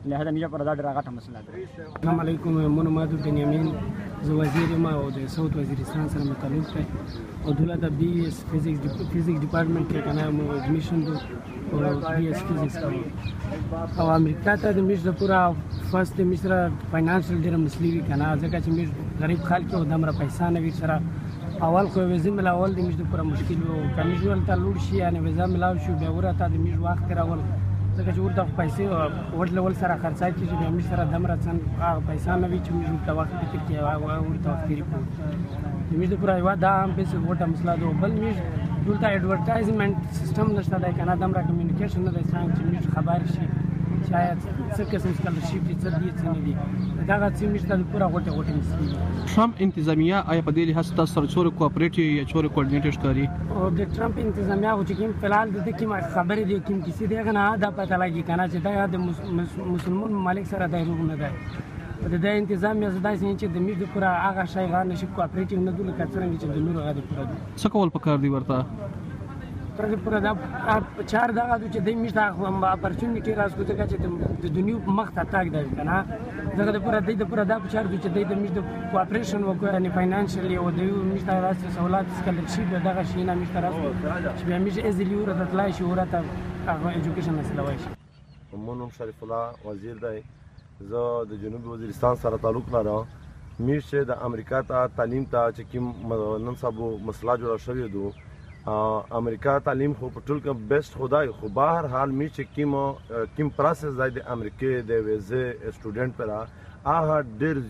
لهدا میجا پر دا ډېره غټه مسله ده. السلام علیکم، محمد بنیامین، زه وزیر یم او د ساوث وزیرستان سره متعلق دی او دولت د بی ایس فزیکس فزیکس ډپارټمنټ کې کنه مو ایڈمیشن دو او بی ایس فزیکس کوم او امریکا ته د میش د پورا فرست میشره فاینانشل ډېره مسلې وی کنه ځکه چې میش غریب خلک او دمره پیسې نه وی سره اول خو ویزه ملاول د میش د پورا مشکل وو کمیش ولته لوړ شي یعنی ویزه ملاو شو بیا ورته د میش وخت راول ځکه چې ورته پیسې ورته ول سره خرڅای چې بیا میش سره دمره څنګه هغه پیسې نه وی چې میش ورته وخت کې کې ورته وخت لري په میش د پورا یو دا هم پیسې ورته مسله ده بل میش دلته ایڈورټایزمنت سیستم نشته دا کنه دمره کمیونیکیشن نه دی څنګه چې میش خبر شي شاید څه قسم سکالرشپ دي څه دي څه نه دي دا هغه چې میش د پورا غوټه غوټه مسله ټرمپ انتظامیه آیا په دې لحاظ تاسو سره څوره کوآپریټ یا څوره کوارډینیټ ښکاري او د ټرمپ انتظامیه او چې کوم فلال د کوم خبرې دي کوم کیسې دی نه دا پته لګي کنه چې دا د مسلمان ممالک سره د روغ نه ده د دې انتظامیه زدا چې د میش د پورا هغه شای غار نشي کوآپریټ نه دول کڅرنګ چې د نور غاډي پورا څه کول پکار دی ورته پر پر دا چار دغه چې د میش د اپورچونټی راځو چې د دنیا مخ ته تاګ دی کنه دغه د پر د پر دا چار چې د میش د کوآپریشن وکړي ان فاینانشلی او د میش د راځي سہولت سکالرشپ دغه شي نه میش راځي چې میش ازلی ورته تلای شي ورته هغه ایجوکیشن مسله وایي. مونږ شریف الله وزیر دی، زه د جنوبي وزیرستان سره تعلق لرم. میش چې د امریکا ته تعلیم ته چې کوم نن سبا مسله جوړه شوې ده امریکا تعلیم خو په ټول کې بیسټ خدای خو بهر حال می چې کیم کیم پروسس د امریکا د ویزه سټوډنټ پر هغه ډیر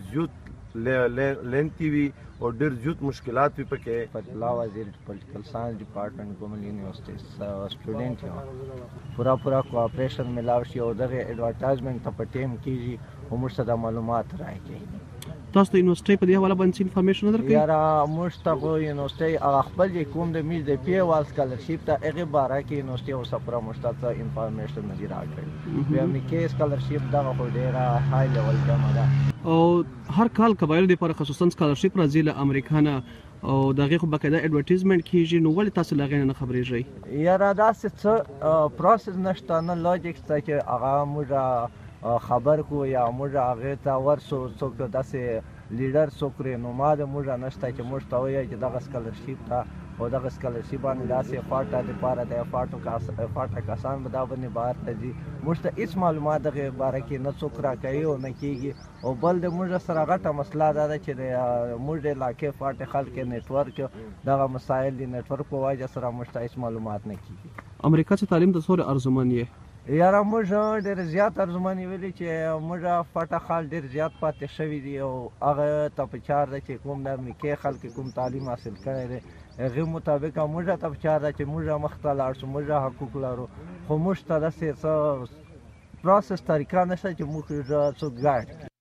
زیات لینتی وی او ډیر زیات مشکلات وی پکې په لا وزیر پولیټیکل ساينس ډپارټمنټ کومل یونیورسيټي سټوډنټ یم پورا پورا کوآپریشن ملاو شي او دغه ایڈورټایزمنٹ ته په ټیم کیږي او موږ ته معلومات راکړي. تاسو د یونیورسيټي په دی حواله باندې انفارمیشن درکړئ؟ یاره موږ ته په یونیورسيټي هغه خپل کوم د میز د پی وال سکالرشپ ته هغه باره کې یونیورسيټي او سپرا مشتاته انفارمیشن نه دی راکړي. بیا می کې سکالرشپ دا خو ډیره های لیول کمه ده او هر کال قبایل لپاره خصوصا سکالرشپ راځي له امریکا نه او دغه خو بقاعده ایڈورټایزمنت کیږي نو ولې تاسو لغې نه خبرېږئ؟ یاره دا څه پروسس نشته نه لاجیک څه چې هغه موږ خبر کو یا موږ هغه ته ورسو څوک داسې لیډر څوک رهنما د موږ نشته چې موږ ته وایي چې دغه سکالرشپ ته او دغه سکالرشپ باندې داسې فاټه د پاره د فاټو کاس فاټه کسان به دا باندې بهر ته ځي موږ ته هیڅ معلومات دغه باره کې نه څوک راکوي او نه کیږي او بل د موږ سره غټه مسله دا ده چې د موږ د علاقې فاټه خلک نیټورک دغه مسایل د نیټورک په وجه سره موږ ته هیڅ معلومات نه کیږي. امریکا ته تعلیم د څوره ارزمن یې؟ یاره موږ ډېر زیات ارزمنې ویلي چې موږ فاټه خال ډېر زیات پاتې شوي دي او هغه ته په چار ده چې کوم د امریکې خلک کوم تعلیم حاصل کړی دی هغې مطابق موږ ته په چار ده چې موږ مخ ته لاړ شو موږ حقوق لرو خو موږ ته داسې څه پروسس طریقه نشته چې موږ څوک ګایډ کړي.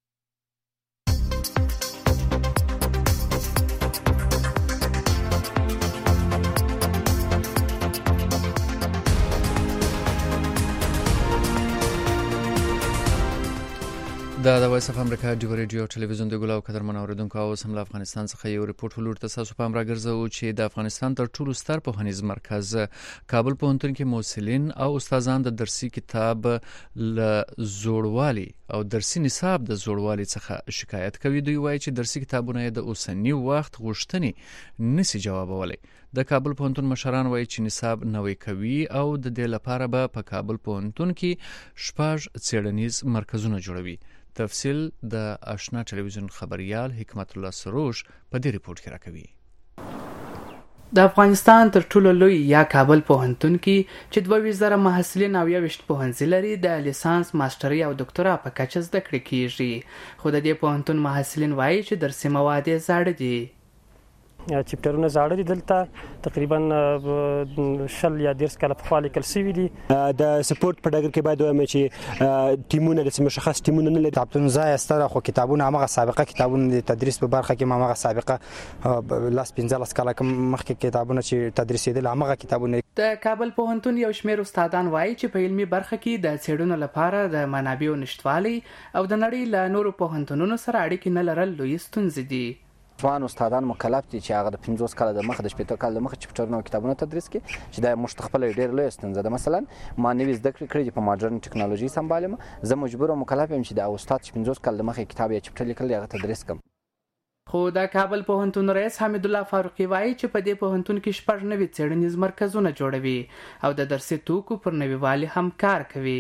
دا د وایس اف امریکا ډیو ریډیو ټلویزیون د ګلاو قدرمن اوریدونکو او سم له افغانستان څخه یو ریپورت ولور تاسو په امر ګرځو چې د افغانستان تر ټولو ستر پوهنیز مرکز کابل پوهنتون کې موسلین او استادان د درسي کتاب ل زوړوالي او درسي نصاب د زوړوالي څخه شکایت کوي. دوی وایي چې درسي کتابونه د اوسنی وخت غوښتنې نسی جوابولای. د کابل پوهنتون مشران وایي چې نصاب نوې کوي او د دې لپاره به په کابل پوهنتون کې شپږ څېړنیز مرکزونه جوړوي. تفصیل د آشنا ټلویزیون خبريال حکمت الله سروش په دې ریپورت کې راکوي. د افغانستان تر ټولو لوی یا کابل پوهنتون کې چې دوه ویشت زره محصلین او یویشت پوهنځي لري د لیسانس ماستري او ډاکټرا په کچه زده کړې کیږي خو د دې پوهنتون محصلین وایي چې درسي مواد یې زاړه دي. چپټرونه زاړه دي دلته تقریبا شل یا ډیر کاله پخوا لیکل شوي دي. د سپورت په ډګر کې باید وایم چې ټیمونه د مشخص ټیمونه نه لري. کتابتون ځای ستاره خو کتابونه هغه سابقه کتابونه د تدریس په برخه کې هغه سابقه لاس پنځه کاله مخکې کتابونه چې تدریسېدل هغه کتابونه. د کابل پوهنتون یو شمېر استادان وایي چې په علمي برخه کې د څېړنو لپاره د منابعو نشټوالي او د نړۍ له نورو پوهنتونونو سره اړیکې نه لرل لوی ستونزې دي. ځوان استادان مکلف دي چې هغه د پنځوس کاله د مخه د شپېته کاله د مخه چپټرونه او کتابونه تدریس کړي چې دا موږ خپل ډېر لوی ستونزه ده. مثلا ما نوې زده کړې کړې په ماډرن ټکنالوژي سمبالم، زه مجبور او مکلف یم چې د استاد چې پنځوس کاله د مخه کتاب یا چپټر لیکل هغه تدریس کړم. خو د کابل پوهنتون رئیس حمید الله فاروقي وایي چې په دې پوهنتون کې شپږ نوي څېړنیز مرکزونه جوړوي او د درسي توکو پر نوي والي هم کار کوي.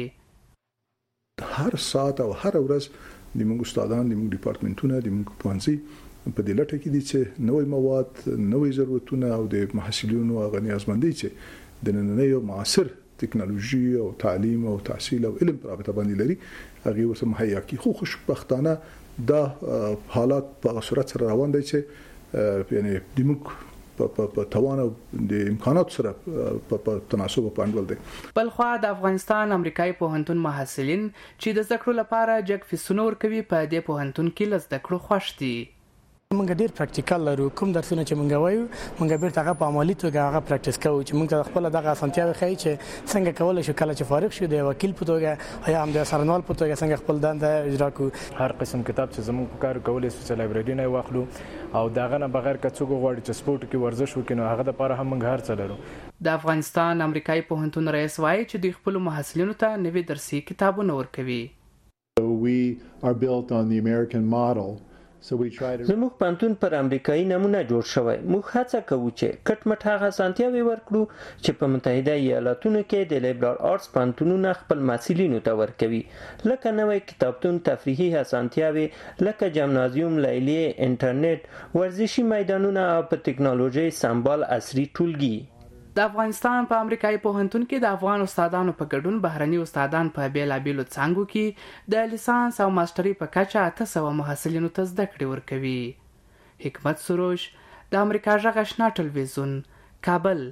هر ساعت او هر ورځ د موږ استادان د موږ ډپارټمنټونه د موږ پوهنځي په دې لټه کې دي چې نوې مواد، نوې ضرورتونه او د محصلینو هغه نیازمندي چې د نننۍ معاصر ټکنالوژي او تعلیم او تحصیل او علم په رابطه باندې لري هغه ورسره مهیا کی. خو خوشبختانه دا حالات په صورت سره روان دي چې یعنی د موږ په توان او د امکانات سره په تناسب باندې دي. بلخوا د افغانستان امریکایي پوهنتون محصلین چې د زده کړو لپاره جګ فیسونه ورکوي په دې پوهنتون کې له زده کړو خوښ دي. موږ ډیر پریکټیکل لرو، کوم درسونه چې موږ وایو موږ بیرته هغه په عملي توګه هغه پریکټیس کوو چې موږ خپل دغه اسانتیاوې ښیي چې څنګه کولای شو کله چې فارغ شو د وکیل په توګه یا هم د سرنوال په توګه څنګه خپل دنده اجرا کړو. هر قسم کتاب چې زموږ په کار کولای شو چې لایبرری نه واخلو او داغه نه بغیر که څوک غواړي چې سپورت کې ورزش وکړي نو هغه لپاره هم موږ هر څه لرو. د افغانستان امریکایي پوهنتون رئیس وایي چې دوی خپل محصلینو ته نوي درسي کتابونه ورکوي. We are built on the American model. زموږ پوهنتون پر امریکایي نمونه جوړ شوی. موږ هڅه کوو چې کټ مټ هغه اسانتیاوې ورکړو چې په متحده ایالاتونو کې د لیبرال آرټس پوهنتونونه خپل محصلینو ته ورکوي، لکه نوی کتابتون، تفریحي اسانتیاوې لکه جمنازیوم، لیلیې، انټرنیټ، ورزشي میدانونه او په ټکنالوژي سمبال عصري ټولګي. د افغانستان په امریکایي پوهنتون کې د افغان استادانو په ګډون بهرني استادان په بیلابیلو څانګو کې د لیسانس او ماسترۍ په کچه اته سوه محصلینو ته زده کړې ورکوي. حکمت سروش، د امریکا غږ آشنا ټلویزیون، کابل.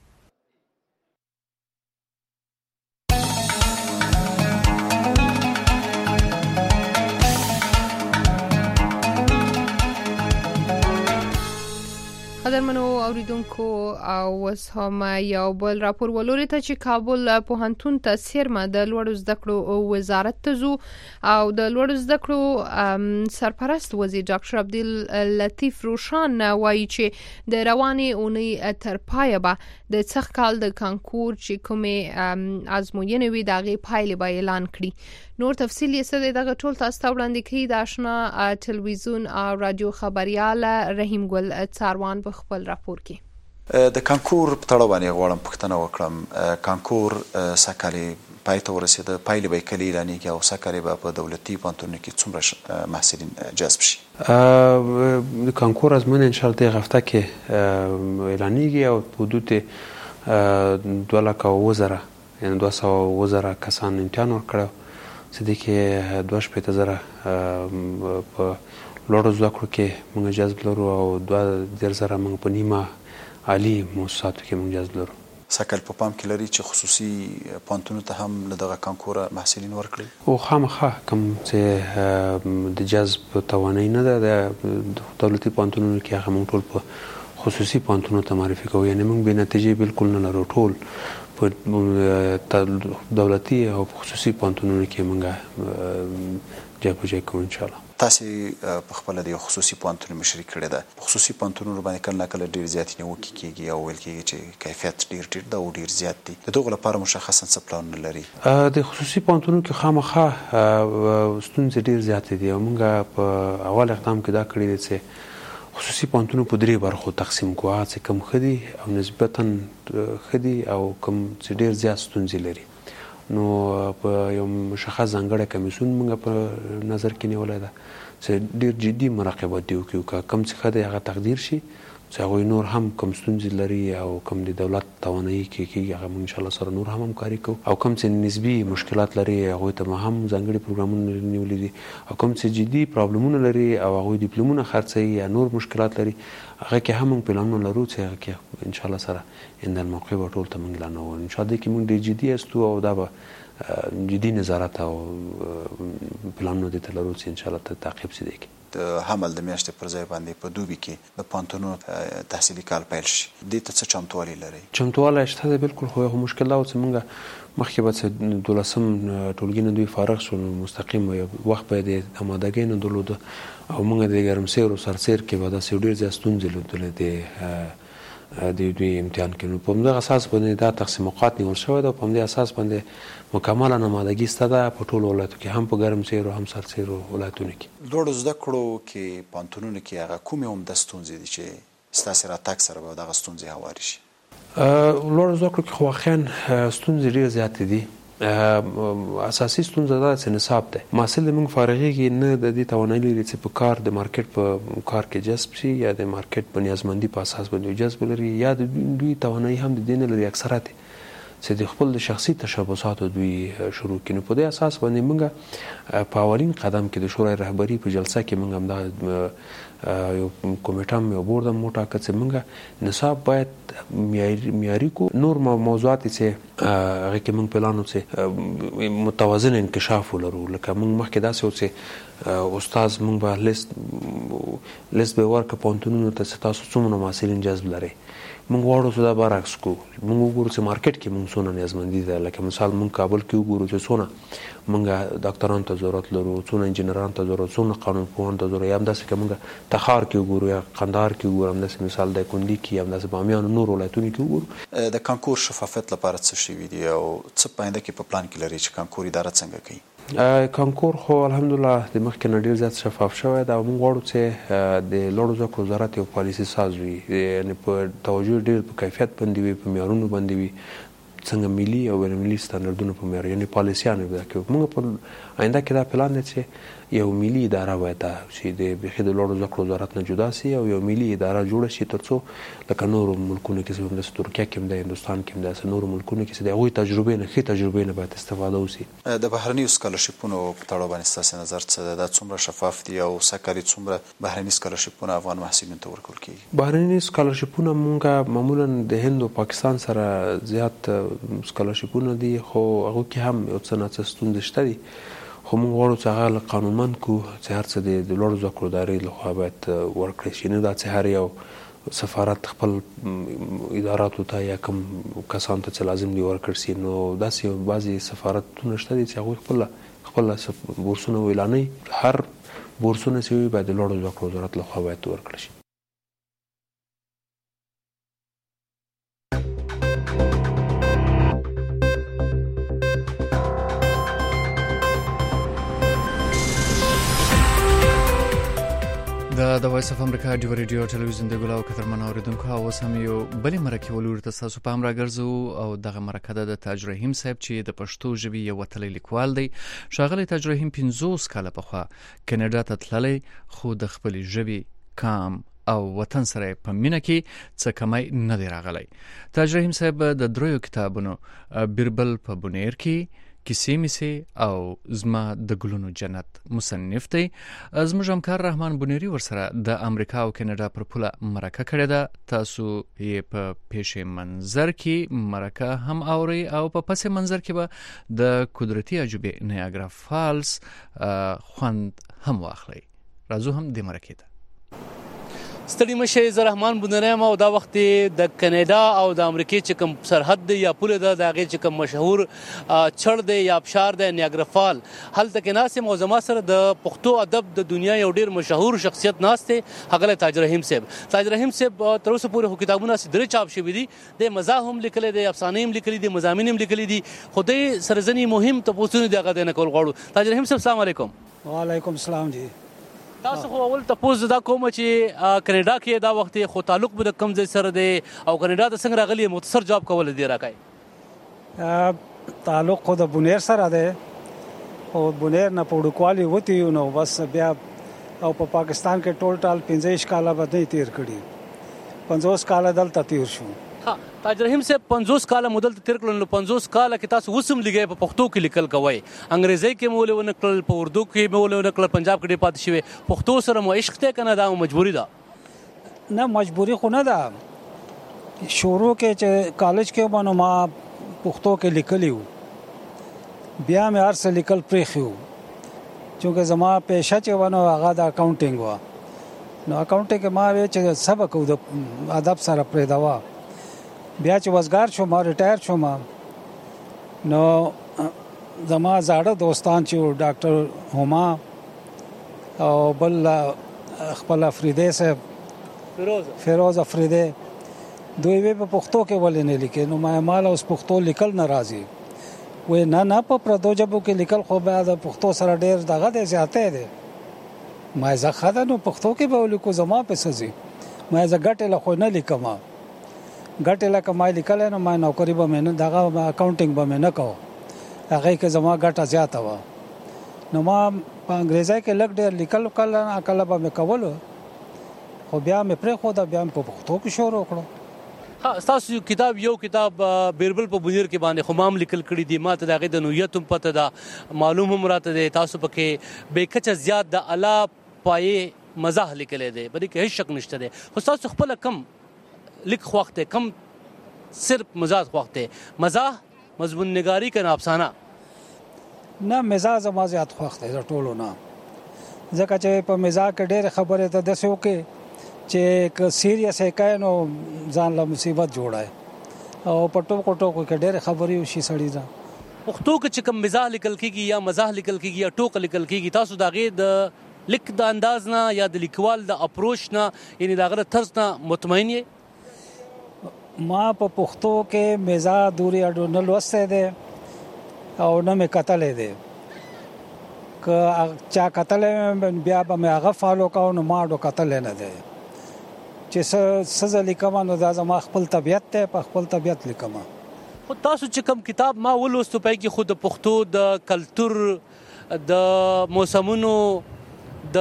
قدرمنو اوریدونکو او اوس هم یو بل راپور ولوري ته چې کابل پوهنتون ته څیرمه د لوړو زده کړو وزارت ته ځو او د لوړو زده کړو سرپرست وزیر ډاکټر عبداللطیف روشان وایي چې د روانې اونۍ تر پایه به د څخ کال د کانکور چې کومې ازموینې وي د هغې پایلې به اعلان کړي. نور تفصیل یې څه دی دغه ټول تاسو ته وړاندې کوي د آشنا ټلویزیون او رادیو خبریال رحیم ګل څاروان په خپل راپور کې. د کانکور په تړاو باندې غواړم پوښتنه وکړم. کانکور سږکال پای ته ورسېده، پایلې به کله اعلانېږي او سږکال به په دولتي پوهنتونونو کې څومره محصلین جذب شي؟ د کانکور ازموینه ان شاء الله دغه هفته کې اعلانېږي او په حدود دوه لکه اووه زره یعنې دوه سوه اووه زره کسان امتحان ورکړی چې دې کې دوه شپېته زره په لوړو زده کړو کې موږ جذب لرو او دوه دېرش زره موږ په نیمه عالي مؤسساتو کې موږ جذب لرو. سږکال په پام کې لري چې خصوصي پوهنتونونو ته هم له دغه کانکوره محصلین ورکړي؟ او خامخا کوم چې د جذب توانایي نه ده د دولتي پوهنتونونو کې هغه موږ ټول په خصوصي پوهنتونونو ته معرفي کوو. یعنې موږ بې نتیجې بالکل نه لرو، ټول په دولتي او خصوصي پوهنتونونو کې موږ جابجا کوو ان شاء الله. تاسې په خپله د یو خصوصي پوهنتون مشري کړې ده. په خصوصي پوهنتونونو باندې کله ناکله ډېر زیاتې نیوکې کېږي او ویل کېږي چې کیفیت ډېر ټیټ ده او ډېر زیات دي. د دغو لپاره مشخصا څه پلانونه لري؟ د خصوصي پوهنتونونو کې خامخا ستونزې ډېر زیاتې دي او موږ په اول اقدام کې دا کړي دي چې خصوصي پوهنتونونه په درې برخو تقسیم کړو، هغه چې کوم ښه دي او نسبتا ښه دي او کوم چې ډېر زیات ستونزې لري. نو په یو مشخص ځانګړی کمیسیون موږ په نظر کې نیولی ده چې ډېر جدي مراقبت دې وکړو، که کوم څه ښه دی هغه تقدیر شي، چې هغوی نور هم کوم ستونزې لري او کوم د دولت توانایي کې کېږي هغه موږ انشاءالله سره نور هم همکاري کوو، او کوم چې نسبي مشکلات لري هغوی ته هم ځانګړي پروګرامونه نیولي دي، او کوم چې جدي پرابلمونه لري او هغوی ډیپلومونه خرڅوي یا نور مشکلات لري هغه کې هم موږ پلانونه لرو چې هغه کې انشاءالله سره عند الموقع به ټول ته موږ اعلانوو. انشاءالله کې موږ ډېر جدي یاستو او دا به جدي نظارت او پلانونه د تلرو چې ان شاء الله تعقیب سي دي د حمل د میاشتې پر ځای باندې په دوبي کې د پانتونو تحصیلي کال پیل شي دې ته څه چمتووالی لري؟ چمتووالی شته دی بالکل، خو یو مشکل دا و چې موږ مخکې به چې دولسم ټولګي نه دوی فارغ شول مستقیم یو وخت به د امادګۍ نه درلوده او موږ د ګرمسیر او سرسیر کې به داسې ډېر زیات ستونزې لرلې د د دوی امتحان کې. نو په همدغه اساس باندې دا تقسیم اوقات نیول شوی ده او په همدې اساس باندې مکمله امادګي شته ده په ټولو ولایتو کې، هم په ګرمسیر او هم سرسیر ولایتونو کې. لوړو زده کړو کې پوهنتونونو کې هغه کومې عمده ستونزې دي چې ستاسې راتګ سره به دغه ستونزې هوارې شي؟ لوړو زده کړو کې خو واقعا ستونزې ډېرې زیاتې دي. اساسي ستونزه دا چې نصاب دی. محصل موږ فارغېږي نه د دې توانایي لري چې په کار د مارکیټ په کار کې جذب شي یا د مارکیټ په نیازمندي په اساس باندې جذب لري یا د دوی توانایي هم د دې نه لري اکثرات چې د خپل د شخصي تشبثاتو دوی شروع کړي. نو په دې اساس باندې موږ په اولین قدم کې د شورای رهبري په جلسه کې موږ هم دا یو کمیټه هم یو بورډ هم وټاکه چې موږ نصاب باید معیاري کو. نور موضوعات چې هغه کې موږ پلان و چې متوازن انکشاف ولرو، لکه موږ مخکې داسې و چې استاد موږ به لیست لیست به ورکړه پوهنتونونو ته چې تاسو څومره محصلین جذب لرئ. موږ غواړو چې دا برعکس کو، موږ وګورو چې مارکیټ کې موږ څونه نیازمندي ده. لکه مثال موږ کابل کې وګورو چې څونه موږ ډاکټرانو ته ضرورت لرو، څونه انجینرانو ته ضرورت، څونه قانونپوهانو ته ضرورت، یا همداسې که موږ تخار کې وګورو یا قندهار کې وګورو، همداسې مثال د کندي کې یا همداسې بامیان نور ولایتونو کې وګورو. د کانکور شفافیت لپاره څه شوي دي او څه په آینده کې په پلان کې لري چې کانکور اداره څنګه کوي؟ کانکور خو الحمدلله د مخکې نه ډېر زیات شفاف شوی دی او موږ غواړو چې د لوړو زده کړو وزارت یو پالیسي ساز وي، یعنې په توجه ډېر په کیفیت باندې وي، په معیارونو باندې وي، څنګه ملي او بین المللي سټنډردونو په معیار یعنې پالیسیانو به دا کوي. موږ په آینده کې دا پلان دی چې یو ملي اداره باید چې د بیخي د لوړو زده کړو وزارت نه جدا سي او یو ملي اداره جوړه شي تر څو لکه نورو ملکونو کې چې همداسې ترکیه کې هم دی، هندوستان کې هم دی، نورو ملکونو کې چې د هغوی تجربې نه ښې تجربې نه باید استفاده وسي. د بهرنیو سکالرشیپونو په تړاو باندې ستاسې نظر څه ده؟ دا څومره شفاف دي او سږکال څومره بهرني سکالرشیپونه افغان محصلینو ته ورکول کېږي؟ بهرني سکالرشیپونه مونږ معمولا د هند او پاکستان سره زیات سکالرشیپونه دي، خو هغو کې هم یو څه نه څه ستونزې شته دي. خو موږ غواړو چې هغه له قانونمند کو چې هر څه د لوړو زده کړو ادارې لخوا باید ورکړی شي، نه دا چې هر یو سفارت خپل اداراتو ته یا کوم کسانو ته چې لازم دي ورکړ شي. نو داسې بعضې سفارتونه شته دي چې هغوی خپله خپل بورسونه اعلانوي، هر بورسونه چې وي باید د لوړو زده کړو وزارت لخوا باید ورکړل شي. د وایس اف امریکا ډیو ریډیو ټلویزیون د ګلاو کترمن اوریدونکو اوس هم یو بلې مرکه ولور ته تاسو په امر راګرځو او دغه مرکه د تاج رحیم صاحب چې د پښتو ژبې یو وتلی لیکوال دی. شاغلی تاج رحیم پنځوس کاله پخوا کاناډا ته تللی، خو د خپل ژبې کام او وطن سره په مینه کې څه کمی نه دی راغلی. تاج رحیم صاحب د دریو کتابونو بیربل په بونیر کې کیسې میسې او زما د ګلونو جنت مصنف دی. زموږ همکار رحمان بونیری ورسره د امریکا او کاناډا پر پوله مرکه کړې ده. تاسو یې په پیش منظر کې مرکه هم اورئ او په پس منظر کې به د قدرتي عجوبې نیاګرا فالز خوند هم واخلئ. راځو هم د مرکې ته. ستړي مشه زه رحمان بونریم او دا وخت د کاناډا او د امریکای چې کوم سرحد دی یا پوله ده د هغې چې کوم مشهور چړ دی یا ابشار دی نیاګرا فال، هلته کې ناست یم او زما سره د پښتو ادب د دنیا یو ډېر مشهور شخصیت ناست دی، هغه تاج رحیم صاحب. تاج رحیم صاحب تر اوسه پورې خو کتابونه درې چاپ شوي دي، د مزاح هم لیکلی دی، افسانې هم لیکلي دي، مضامین هم لیکلي دي، خو دی سره ځینې مهم تپوسونه دي هغه دی نه کول غواړو. تاج رحیم صاحب السلام علیکم. وعلیکم السلام. جی تاسو خو اول تپوس دا کوم چې کاناډا کې دا وخت خو تعلق به د کوم ځای سره دی او کاناډا ته څنګه راغلی؟ مختصر جواب کول دی راکای. تعلق خو د بونیر سره دی او بونیر نه په وړوکوالي وتی نو بس بیا او په پاکستان کې ټول ټال پنځه کاله باندې تیر کړي، پنځوس کاله دلته تیر شو. ها تاج رحیم صاحب پنځوس کاله مدل تیر کړل، نو پنځوس کاله کې تاسو وسم لګي په پښتو کې لیکل کوي، انګریزي کې مو ولونه کړل، په اردو کې مو ولونه کړل، پنجاب کې پاتې شوی، پښتو سره مو عشق ته کنه دا مجبوری ده؟ نه مجبوری خو نه ده. شروع کې چې کالج کې باندې ما پښتو کې لیکلی و، بیا مې هر څه لیکل پرېښي وو چونکې زما پیشه چې و نو هغه د اکاونټینګ وه نو اکاونټینګ کې ما وی چې سبق و د ادب سره پرېږدوه بیا چې وزګار شوم ریټایر شوم نو زما زاړه دوستان چې ډاکټر هما او بل خپل افریدی صاحب فیروز فیروز افریدی دوی وی په پښتو کې ولې نه لیکي نو ما مال اوس پښتو لیکل ناراضي وې نه نه په پردو ژبو کې لیکل خو به د پښتو سره ډېر دغه دی زیاته دی ما زه خاله نو پښتو کې به ولیکو زما په سزي ما زه ګټه له خو نه لیکم ګټه له کمای لیکل نو ما نوکری به مې نه دغه اکاونټینګ به مې نه کوم هغه کې زما ګټه زیاته و نو ما په انګریزي کې لګ ډېر لیکل کله کله به مې کول خو بیا مې پرې خو دا بیا په پښتو کې شروع وکړو ها تاسو کتاب یو کتاب بیربل په بنیر کې باندې خمام لیکل کړي دي ماته دغه د نویت هم پته ده معلوم هم راته ده تاسو پکې بیکچه زیات د الا پای مزاح لیکل دي بلکې کې هیڅ شک نشته ده خو تاسو خپل کم لیک خوخته کم صرف مزاح خوخته مزاح مضمون نگاری کنه افسانه نه مزاح زما زیات خوخته د ټولو نه ځکه چې په مزاح کې ډېر خبره ته دسو کې چې ک سیریس ہے نو ځان له مصیبت جوړای او پټو کوټو کې ډېر خبري وشي سړی ځا پښتو کې چې کوم مزاح لیکل کیږي یا مزاح لیکل کیږي یا ټوک لیکل کیږي تاسو داغه د لیک د انداز نه یا د لیکوال د اپروچ نه یعنی داغه طرز نه مطمئن یې ما په پښتو کې مزاح دوری اډو نه لوسته ده او نه مې کتلې ده ک چا کتلې بیا به مې هغه فالو کاو نو ما اډو کتلې نه ده چې سزا لیکم نو دا زما خپل طبيعت ته په خپل طبيعت لیکم خو تاسو چې کوم کتاب ما ولوستو پای کې خود پښتو د کلچر د موسمونو د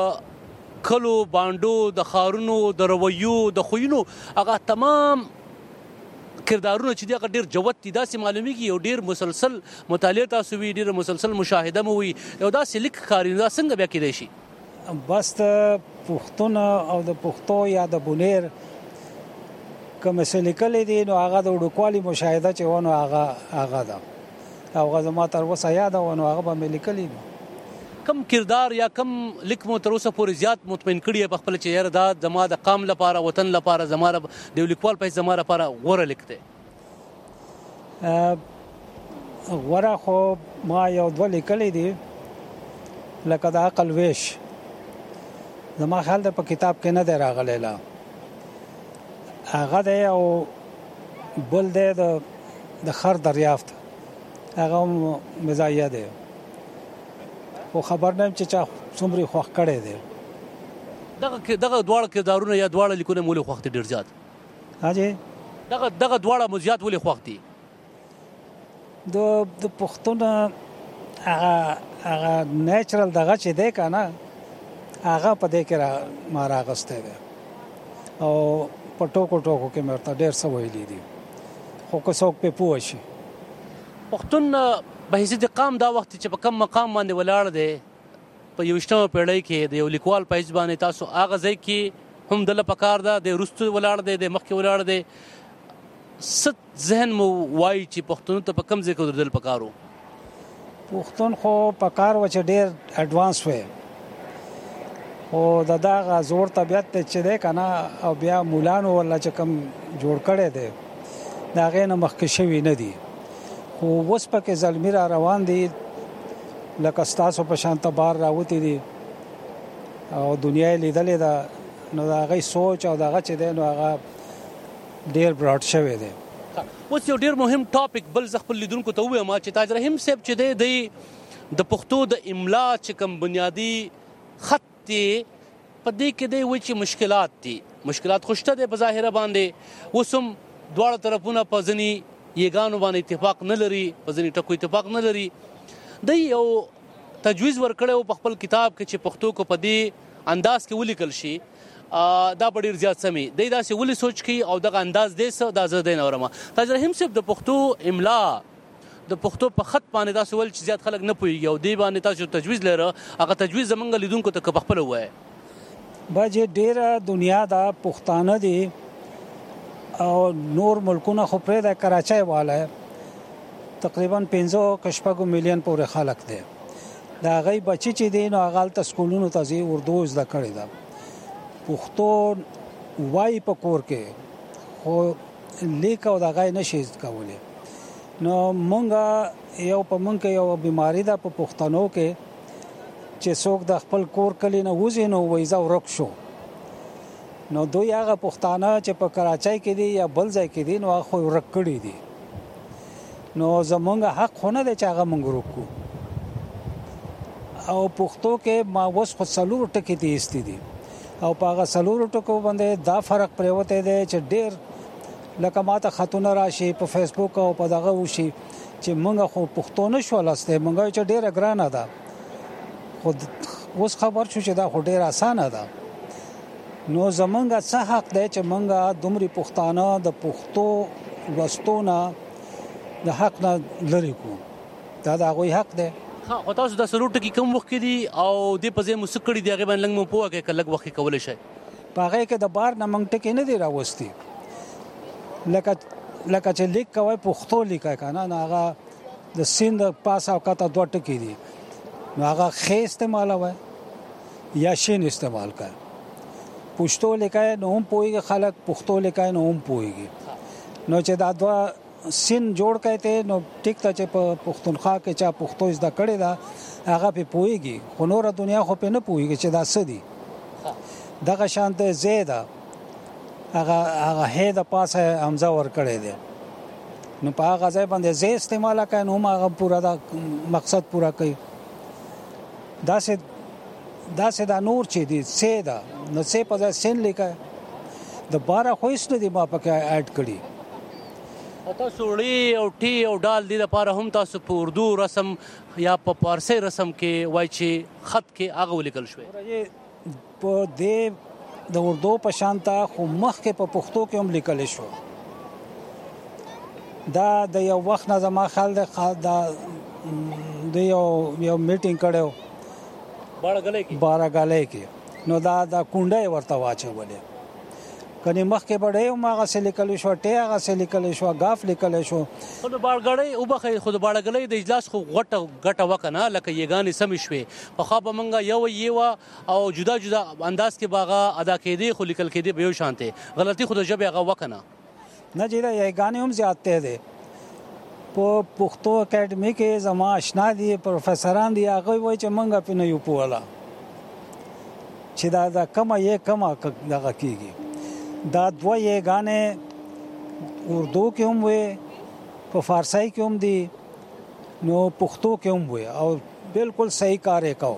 کلو باندو د خارونو د رویو د خوینو هغه تمام کردارونه چې دغه ډیر جوت دي داسې معلومیږي یو ډیر مسلسل مطالعه تاسو وی ډیر مسلسل مشاهده مو وي یو داسې لیک کاریندا څنګه بیا کېدای شي بس پښتون او د پښتو یا د بونیر کوم څه لیکل دي نو هغه د وډکوالي مشاهده چې ونه هغه هغه ده هغه زما تر اوسه یاد ونه هغه به لیکل دي کم کردار یا کم لیک مو تر اوسه پورې زیات مطمئن کړی په خپل چې یاره دا زما د قام لپاره وطن لپاره زما د لیکوال په زما لپاره غوړه لیکته غوړه خو ما یو دوه لیکل دي لکه د عقل ویش زما خیال ده په کتاب کې نه دی راغلی لا هغه دی او بل دی د خر دریافت هغه مزایه دی خو خبر نه چې چا څومره خوښ کړي دي دغه دغه دواړه کردارونه یا دواړه لیکونه مولي خوښ دي ډیر زیات هاجي دغه دغه دواړه مزيات ولي خوښ دي د د پښتون هغه هغه نیچرل دغه چې دی کنه هغه په دې کې را ما راغسته ده او په ټوکو ټوکو کې مرته ډېر څه ویلي دي خو که څوک په پوه شي پښتون به هیڅ د قام دا وخت چې په کم مقام باندې ولاړ دی په یوشتمه پیړۍ کې د یو لیکوال په ځ باندې تاسو هغه ځای کې هم دل پکار ده د روستو ولاړ دی د مخ کې ولاړ دی ست ذهن مو وای چې پښتون ته په کم ځای کې دل پکارو پښتون خو پکار و چې ډېر اډوانس وي او دا دغه زور طبيعت ته چې ده کنه او بیا مولانو ولا چې کم جوړ کړي دي دا غي نه مخکې شوی نه دي خو اوس پکې ظلمي را روان دي لکه ستاسو په شانته بار راوتی دي او دنیا لیدلې ده نو دا غي سوچ او دغه چې ده نو هغه ډیر براډ شوی دی اوس یو ډیر مهم ټاپک بل ز خپل لیدونکو ته وایم چې تاج رحیم صاحب چې دی د پښتو د املا چې کوم بنیادی خط دی په دې کې دی و چې مشکلات دي مشکلات خوشته دي په ظاهره باندې وسم دواړه طرفونه په ځنی یګانو باندې اتفاق نه لري په ځنی ټکو اتفاق نه لري د یو تجویز ورکړو په خپل کتاب کې چې پښتو کو په دې انداز کې ولیکل شي دا ډیر زیات سمي د داسې ولې سوچ کی او دغه انداز دې سو د زده نه ورما تاج رحیم صاحب د پښتو املا د پښتو په خط باندې تاسو ول چې زیات خلک نه پوهیږي او دې باندې تاسو تجویز لره هغه تجویز زمونږ لیدونکو ته خپل وای باجه ډیره دنیا دا پښتانه دي او نور ملکونه خو پرې د کراچۍ والا تقریبا پنځه کشپږو میلیون پورې خلک دی دا غي بچی چې دی نو هغه ته سکولونو ته ځي اردو زده کړی دا پښتو وای په کور کې خو لیک او دا غي نشي کولای نو مونږه یو په مونږ کې یو بیماری ده په پښتنو کې چې څوک د خپل کور کلی نه وځي نو وایزا ورک شو نو دوی هغه پښتانه چې په کراچۍ کې دي یا بل ځای کې دي نو هغه ورک کړي دي نو زمونږ حق خونه دی چې هغه مونږ ورکو او پښتو کې ما وس خو څلور ټکي دي استې دي او په هغه څلور ټکو باندې دا فرق پریوته دی چې ډېر لکه ماته خاتون راشي په فیسبوک او په دغه وشي چې مونږ خو پښتو نه شو لاسته مونږ چې ډېر ګرانه ده خو اوس خبر شو چې دا خو ډېر اسانه ده نو زمونږ څه حق دی چې مونږ دومره پښتانه د پښتو وستونه د حق نه لري کو دا د هغه حق دی ها او تاسو د سلوټ کی کوم وخت دی او د پځې مسکړی دی هغه باندې لنګ مو پوهه کې کلک وخت کول شي پاغه کې د بار نه مونږ ټکی نه دی راوستي لکه لکه چې لیک کوي پښتو لیکه کنه نه هغه د سیند پاس او کته دوه ټکی دي نو هغه خې استعمال وای یا شین استعمال کوي پښتو لیکه نو هم پويږي خلک پښتو لیکه نو هم پويږي نو چې دا دوه سین جوړ کړي نو ټیک ته چې په پښتونخوا کې چا پښتو زده کړي دا هغه په پويږي خو نور دنیا خو په نه پويږي چې دا څه دي دغه شانته زیاده هغه هغه هې د پاسه حمزه ور کړی دی نو په هغه ځای باندې زه استعمال کړم نو هغه پورا دا مقصد پورا کوي دا سه دا سه دا نور چې دي سیدا نو سه په ځای سین لیکه د بارا خوښ نه دی ما پکې اډ کړی تاسو وړي او ټي او ډال دي لپاره هم تاسو په اردو رسم یا په فارسی رسم کې وای چې خط کې هغه ولیکل شوی په دې د اردو په شانتا خو مخ کې په پښتو کې هم لیکل شو دا د یو وخت نه زما خیال د د یو یو میټینګ کړو باړګلې کې باړګلې کې نو دا د کونډه ورته واچولې کني مخ کې بډې او ماغه سې لیکل شو ټه هغه سې لیکل شو غاف لیکل شو خو د باړګړې او بخې خو د باړګلې د اجلاس خو غټه غټه وکنه لکه یګانې سم شوي په خا به منګه یو یو او جدا جدا انداز کې باغه ادا کېدی خو لیکل کېدی به یو شانته غلطي خو د جبه هغه وکنه نه جیدا یګانې هم زیاتې دي په پښتو اکیډمي کې زما آشنا دي پروفیسوران دي هغه وایي چې منګه پینې یو پولا چې دا دا کما یې کما دغه کیږي دا دوه یې غانې اردو کې هم وي په فارسی کې هم دي نو پښتو کې هم وي او بالکل صحیح کار یې کاو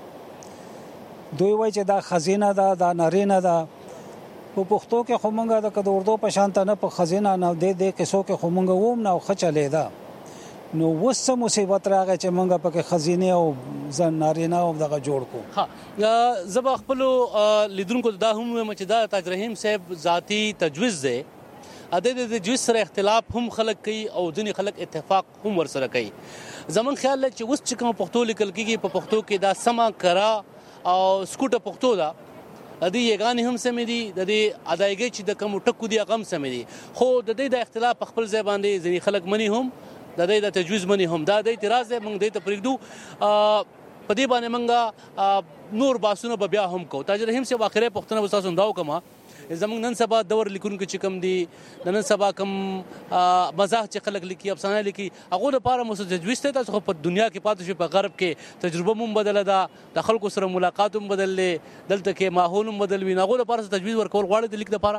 دوی وایي چې دا خزینه ده دا نارینه ده په پښتو کې خو مونږه د کډ اردو په شانته نه په خزینه نه دې دې کې سو کې خو مونږه ووم نه خچلې ده نو وسه مصیبت راغی چې مونږه پکې خزینه او ځن نارینه او دغه جوړ کو ها زب خپل لیدونکو دا هم چې دا تاج رحیم صاحب ذاتی تجویز ده ا دې د تجویز سره اختلاف هم خلق کوي او ځینې خلک اتفاق هم ور سره کوي زمون خیال چې اوس چې کوم پښتو لیکل کېږي په پښتو کې دا سما کرا او سکوټه پښتو دا د دې یګان هم سم دي د دې ادایګي چې د کوم ټکو دی هغه سم دي خو د دې د اختلاف خپل ځای باندې ځینې خلک منی هم د دې د تجویز منی هم دا د اعتراض موږ دې ته پرېږدو په دې باندې موږ نور باسونه به بیا هم کو تاج رحیم سے واخره پښتنه وساسو داو کما زمونږ نن سبا دور لیکونکو چې کم دي نن سبا کم مزاح چې خلک لیکي افسانه لیکي هغه لپاره مو تجویز ته تاسو په دنیا کې پاتې شو په غرب کې تجربه مون بدله ده د خلکو سره ملاقات هم بدلې دلته کې ماحول هم بدل وي هغه لپاره تجویز ورکول غواړي د لیک لپاره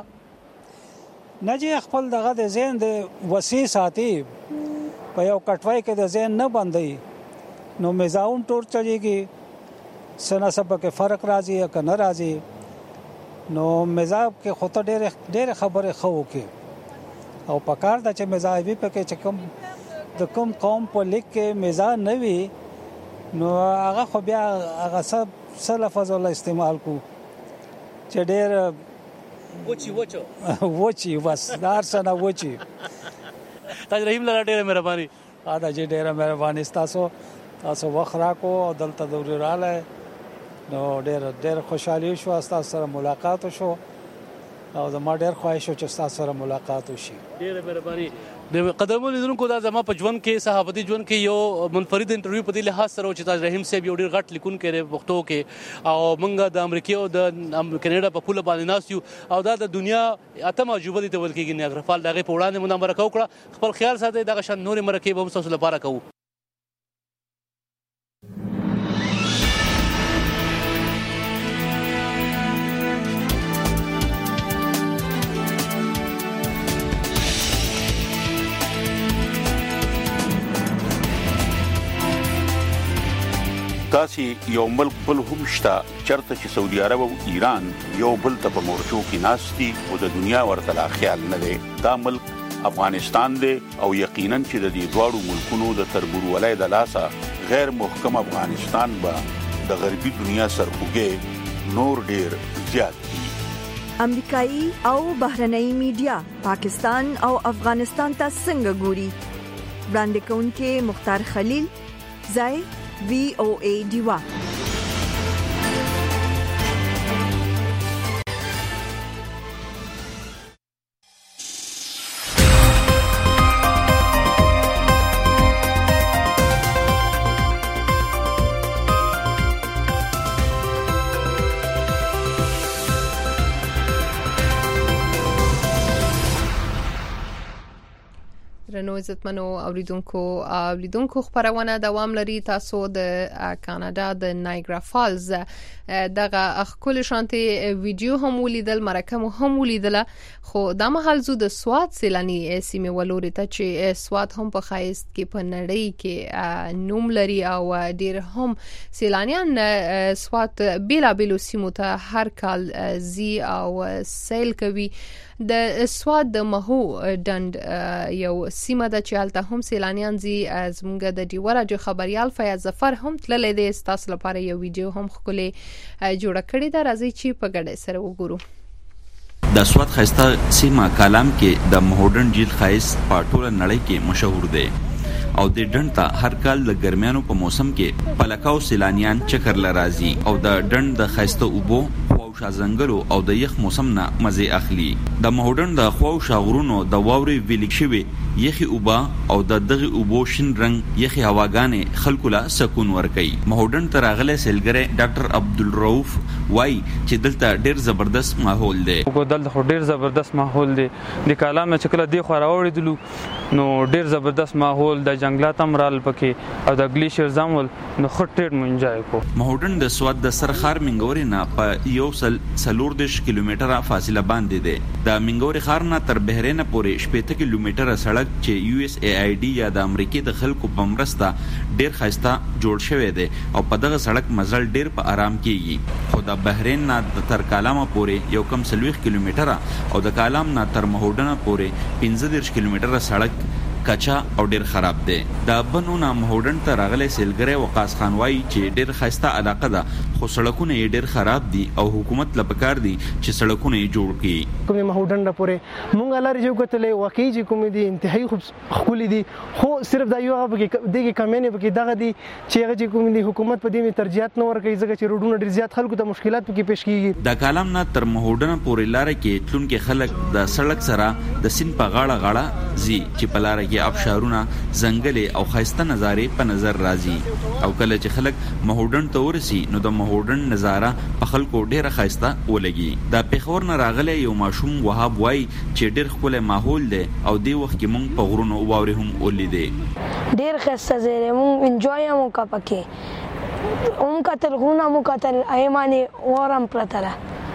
نه جی خپل دغه د ذهن د وسیع ساتي په یو کټوای کې د ذهن نه بندي نو مزاون ټور چلیږي سنا سبا کې فرق راځي یا کنه راځي نو مزاج کې خطه ډېر ډېر خبره خو کې او پکار دا چې مزاجي پکې چې کوم د کوم قوم په لیک کې مزاج نه وي نو هغه خو بیا هغه سب لفظ ول استعمال کو چې ډېر وچی وچو وچی بس دار سره وچی تاج رحیم له ډېر مهرباني دا چې ډېر مهرباني تاسو تاسو وخرا کو دلته دوري رااله نو ډېر ډېر خوشحالي شو تاسو سره ملاقات شو او زما ډېر خواهش شو چې تاسو سره ملاقات وشي ډېر مهرباني د قدرمن لیدونکو دا زما په ژوند کې صحافتي ژوند کې یو منفرد انټرویو په دې لحاظ سره چې تاج رحیم صاحب یو ډېر غټ لیکونکی دی پښتو کې او موږ د امریکا او د کینیډا په پوله باندې ناست یو او دا د دنیا اتم عجوبه دي ته ویل کېږي نیاګرا فال د هغې په وړاندې مو دا مرکه وکړه. خپل خیال ساتئ دغه شان نورې مرکې به هم ستاسو لپاره کوو. داسې یو ملک بل هم شته چرته چې سعودي عرب او ایران یو بل ته په مورچو کې ناستي او د دنیا ورته لا خیال نه دی. دا ملک افغانستان دی او یقینا چې د دې دواړو ملکونو د تربورولۍ د لاسه غیر محکم افغانستان به د غربي دنیا سرخوږی نور ډیر زیات دي. امریکایي او بهرنۍ میډیا پاکستان او افغانستان ته څنګه ګوري؟ وړاندې کوونکې مختار خلیل ځای وی او ای دیوا. درنو عزتمنو اوریدونکو اوریدونکو خبرونه دوام لري. تاسو د کاناډا د نایګرا فالز دغه خپل شانتي ویډیو هم ولیدل، مرکه مو هم ولیدله، خو د مهال زو د سواد سیلانی سیمه ولوري ته چې سواد هم په خایست کې په نړۍ کې نوم لري او ډیر هم سیلانیان سواد بیلا بیلو سیمو ته هر کال زی او سیل کوي. د سواد د مهو ډند یو سیمه د چالتہ هم سیلانیان زی زموږ د ډیوره جو خبريال فیاض ظفر هم تللی دی. تاسو لپاره یو ویډیو هم خولي جوړه کړې ده، راځي چې په ګډه سره وګورو. د سواد خایسته سیمه کالام کې د مهوډن جیل خایست په ټوله نړۍ کې مشهور دی او د ډند ته هر کال د ګرمیانو په موسم کې پلکاو سیلانیان چکر لرازي او د ډند د خایسته اوبو خواوشا زنګلو او د یخ موسم نه مزه اخلي. د مهوډن د خواوشا غرونو د واوري ویلیک شوی یخي اوبا او د دغه اوبو شین رنگ یخي هواګانې خلکو له سکون ورکوي. مهوډن ته راغلي سیلګری ډاکټر عبدالرؤف وای چې دلته ډیر زبردست ماحول دی. دلته خو ډیر زبردست ماحول دی. د کلام چې کله دی خو راوړیدلو نو ډیر زبردست ماحول د جنگلات امرال پکې او د ګلیشیر زامل نو خټیر مو انجوای کو. مهوډن د سواد د سرخار منګوري نه په یو سل سلوردش کیلومتره فاصله باندې دی. د منګوري خار نه تر بحرین پورې شپږ کیلومتره سړک چې یو اس ای آی ډي یا د امریکای د خلکو په مرسته ډیر خاسته جوړ شوی دی او په دغه سړک مزل ډیر په آرام کیږي. خو د بحرین نه تر کالام پورې یو کم سلويخ کیلومتره او د کالام نه تر مهوډن پورې پنځه دېرش کیلومتره سړک کچا او ډیر خراب دی. د بنو نه مهوډن ته راغلي سیلګری وقاص خان وای چې ډیر خاسته علاقه ده خو سړکونه یې ډیر خراب دي او حکومت لپاره دي چې سړکونه یې جوړ کړي. کومه مهوډن د پورې مونږ لاري جو کتلې واقعي چې کوم دي انتهایی خوب خولي دي خو صرف د یو هغه دغه کمینه پکې دغه دي چې هغه چې کوم دي حکومت په دې ترجیحات نه ورکوي ځکه چې روډونه ډیر زیات خلکو ته مشکلات پکې پیښ کیږي. د کالام نه تر مهوډن پورې لار کې تلونکو خلک د سړک سره د سین په غاړه غاړه زی چې په لار کې ابشارونه زنګلې او خاسته نظارې په نظر راځي او کله چې خلک مهوډن ته ورسي نو د مهوډن نظاره په خلکو ډیره خاسته ولګي. د پیښور نه راغلی یو ماشوم وهاب وای چې ډیر خپل ماحول دی او دی وخت کې مونږ په غرونو واوري هم ولیدې. ډیر خسته زره مونږ انجوای هم وکړ پکې اون کتل غونه مو کتل ایمانه ورم پرتله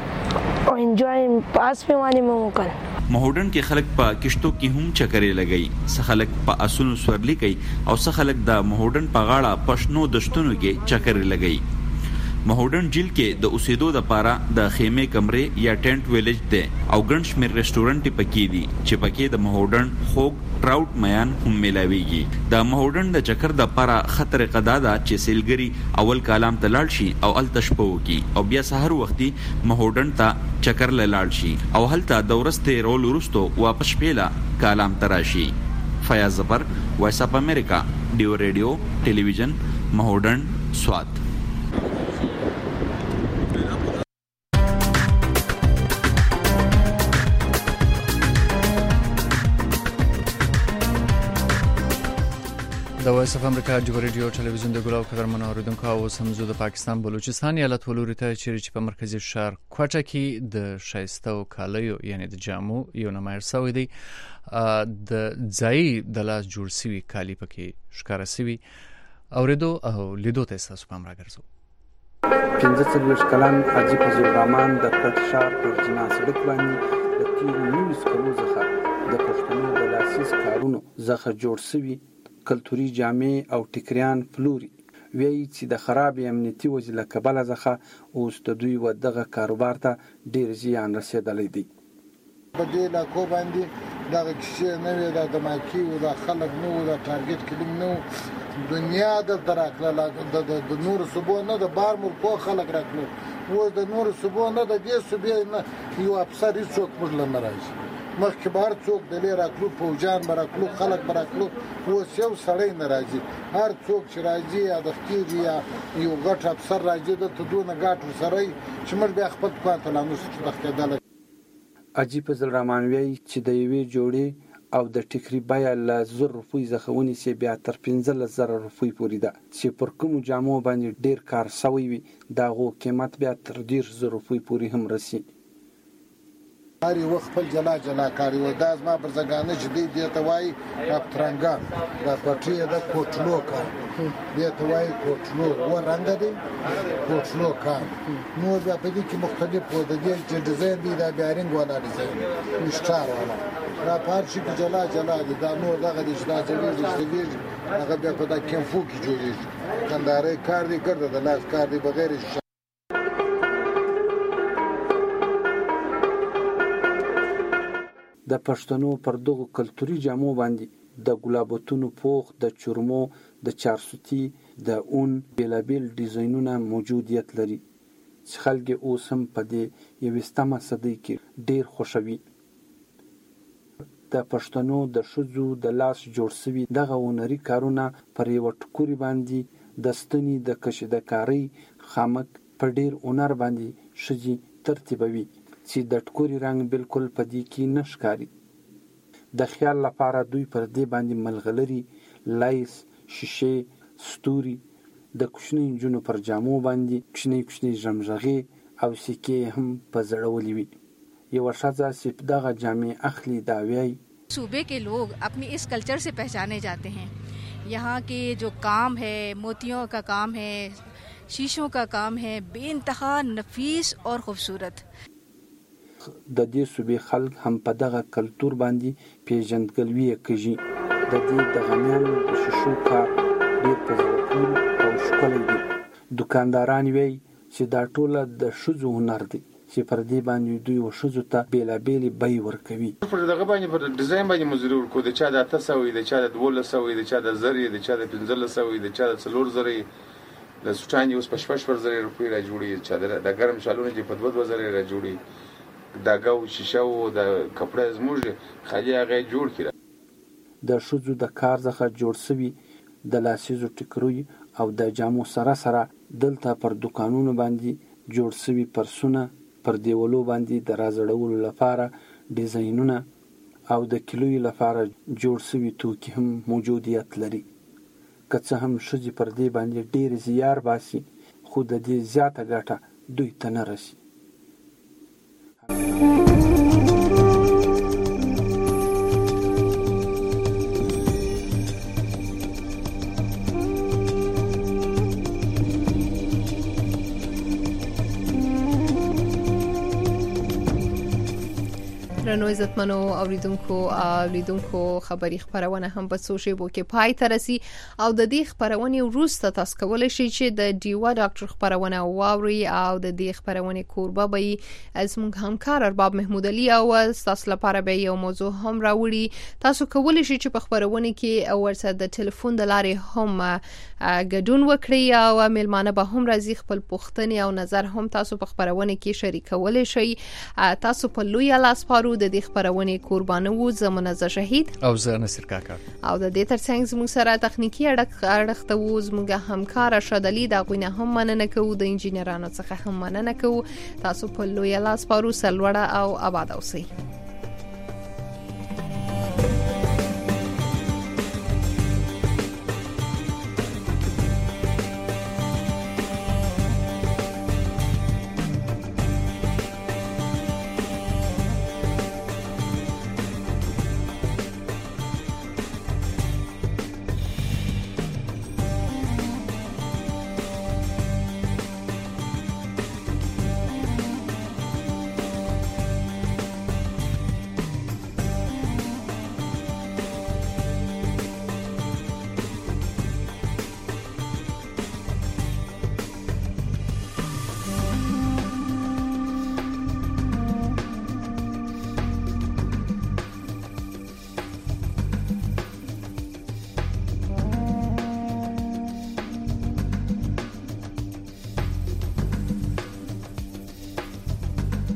او انجوای پاس په باندې مو وکړ. مهوډن کې خلک په کشتو کې هم چکرې لګي، څه خلک په اسونو سورلي کوي او څه خلک د مهوډن په غاړه پښنو دشتونو کې چکرې لګي. مهوډن جیل کې د اوسېدو لپاره د خیمه کمرې یا ټینټ ویلیج دی او ګڼ شمېر ریسټورانټ پکې دي چې پکې د مهوډن خوږ ټراوټ میان هم ملاويږي. د مهوډن د چکر د لپاره خطر قدا ده چې سیلګری اول کالام ته لاړ شي او ال تشپو کی او بیا سحر وختي مهوډن ته چکر لاړ شي او هلته د ورسته رول ورستو واپس پیلا کالام تراشي. فیاض ظفر، وایس اف امریکا، ډیو ریډیو ټلویزیون، مهوډن، سواد. وایس اف امریکا جوړ ریډیو ټلویزیون د ګلاو قدر منوریدونکو او سمزو د پاکستان بلوچستان ایالت ولوري ته چې په مرکزی شهر کوټه کې د شایسته او کالیو یعنی د جامو یو نمایر سوی دی د ځای د لاس جوړ سوي کالی پکې ښکارا سوي اوریدو او لیدو ته تاسو پام راګرځو. پنځه څلوېښت کلن حاجي فضل الرحمن د کوټ ښار پر جنا سړک باندې د تیرو نویس کلو څخه د پښتنو د لاسیز کارونو څخه جوړ سوي کلتوري جامې او ټیکریان فلوري وی چې د خراب امنیتي وضع له کبله څخه اوس د دوی و دغه کاروبار ته ډېر زیان رسېدلی دی. په دې علاقو باندې دغه کیسې نه وې، دا دماکي و، دا خلک نه و، دا ټارګېټ کلینګ نه و. دنیا دلته راکړله، د نورو صوبو نه د بار ملکو خلک راکړل، اوس د نورو صوبو نه د دې صوبې نه یو افسر هېڅوک موږ له نه راځي. مخکې به هر څوک د لې راتلو، پوجان به راتلو، خلک به راتلو، اوس یو سړی نه راځي. هر څوک چې راځي یا د ښکېږي یا یو غټ افسر راځي، دلته دونه ګاټ ورسره وي چې موږ بیا خپل دوکان ته لا نشو تښتېدلی. حاجي فضل الرحمن وایي چې د یوې جوړې او د ټیکري بیه له زر روپۍ څخه ونیسي بیا تر پنځلس زره روپۍ پورې ده، چې پر کومو جامو باندې ډېر کار سوی وي د هغو قیمت بیا تر دېرش زره روپۍ پورې هم رسي. هر یو خپل جلا جلا کار و. دا زما پر زګانه چې دی دې ته وایي کاپترنګان، دا پټي د کوټلو کار دې ته وایي کوټلو و رنګ دی کوټلو کار. نو بیا په دې کې مختلف و، د دې چې ډیزاین دی دا بیا رنګ والا ډیزاین مشتار والا دا پار شي کې جلا جلا دی. دا نور دغه دې چې دا ځلېږي ځلېږي هغه بیا په دا کیمفو کې جوړېږي. کندهاري کار دی، ګرده د لاس کار دی بغیر د پښتنو پر دغو کلتوري جامو باندې د ګلابتونو پوخ، د چرمو، د چارسوتي، د اون بیلابیل ډیزاینونه موجودیت لري چې خلک اوس هم په دې یویشتمه صدۍ کې ډېر خوښوي. د پښتنو د ښځو د لاس جوړ سوي دغه هنري کارونه پر یوه ټوکري باندې د ستنې د کشیدهکارۍ خامک په ډېر هنر باندې ښځې ترتیبوي چې د ټکوري رنګ بالکل په دې کې نه ښکاري. د خیال لپاره دوی پر دې باندې ملغلري، لایس، شیشې، ستوري، د کوچنۍ نجونو پر جامو باندې کوچنۍ کوچنۍ ژمژغې او سکې هم په زړولې وي. یوه ښځه چې دغه جامې اخلي دا وایي صوبے کے لوگ اپنی اس کلچر سے پہچانے جاتے ہیں. یہاں کے جو کام ہے، موتیوں کا کام ہے، شیشوں کا کام ہے، بے انتہا نفیس اور خوبصورت. د دې صوبې خلک هم په دغه کلتور باندې پیژندګلوي کوي. د دې د غمیانو د شیشو کار ډېر په زړه پورې او ښکلی دی. دوکانداران وایي چې دا ټوله د ښځو هنر دی چې پر دې باندې دوی ښځو ته بېلابېلې بیې ورکوي. پر دغه باندې پر ډیزاین باندې مزدوري ورکوو، د چا د اته سوه، د چا د دولس سوه، د چا د زر، د چا د پنځلس سوه، د چا د څلور زره، د سوټان اوس په شپږ شپږ زره روپۍ را جوړي، چادر د ګرم شالونه چې په دوه دوه زره را جوړي، داګه او شیشه او د کپړه زموږ خالي هغه جوړ کړه. د ښځو د کار څخه جوړ سوي د لاسیزو ټیکري او د جامو سره سره دلته پر دکانونو باندې جوړ سوي پرسونه، پر دیوالو باندې د رازړولو لپاره ډیزاینونه او د کیلویو لپاره جوړ سوي توکي هم موجودیت لري. که څه هم ښځې پر دې باندې ډېر زیار باسي، خو د دې زیاته ګټه دوی ته نه رسي. درنو عزتمنو اوریدونکو اوریدونکو خبری خبرونه هم په څو شیبو کې پای ته رسي او د دې خبرونه وروسته تاسو کولای شئ چې د ډیوا ډاکټر خبرونه واوري او د دې خبرونه کوربه به از موږ همکار ارباب محمود علي او تاسو لپاره به یو موضوع هم راوړي. تاسو کولای شئ چې په خبرونه کې ورسره د ټلیفون د لارې هم ګډون وکړئ او ملمانه به هم راځي خپل پوښتنې او نظر هم تاسو په خبرونه کې شریکولای شئ. تاسو په لوی لاس پارو د دې خبرونه قربانه وو زمونږ شهید او زه نصر کاکا او د دې ترڅنګ زموږ سره تخنیکی اړخ ته وو زموږ همکار شادلی دا غوینه هم مننه کوو، د انجینرانو څخه هم مننه کوو. تاسو په لوی لاس پارو سلوړه او آباد اوسئ.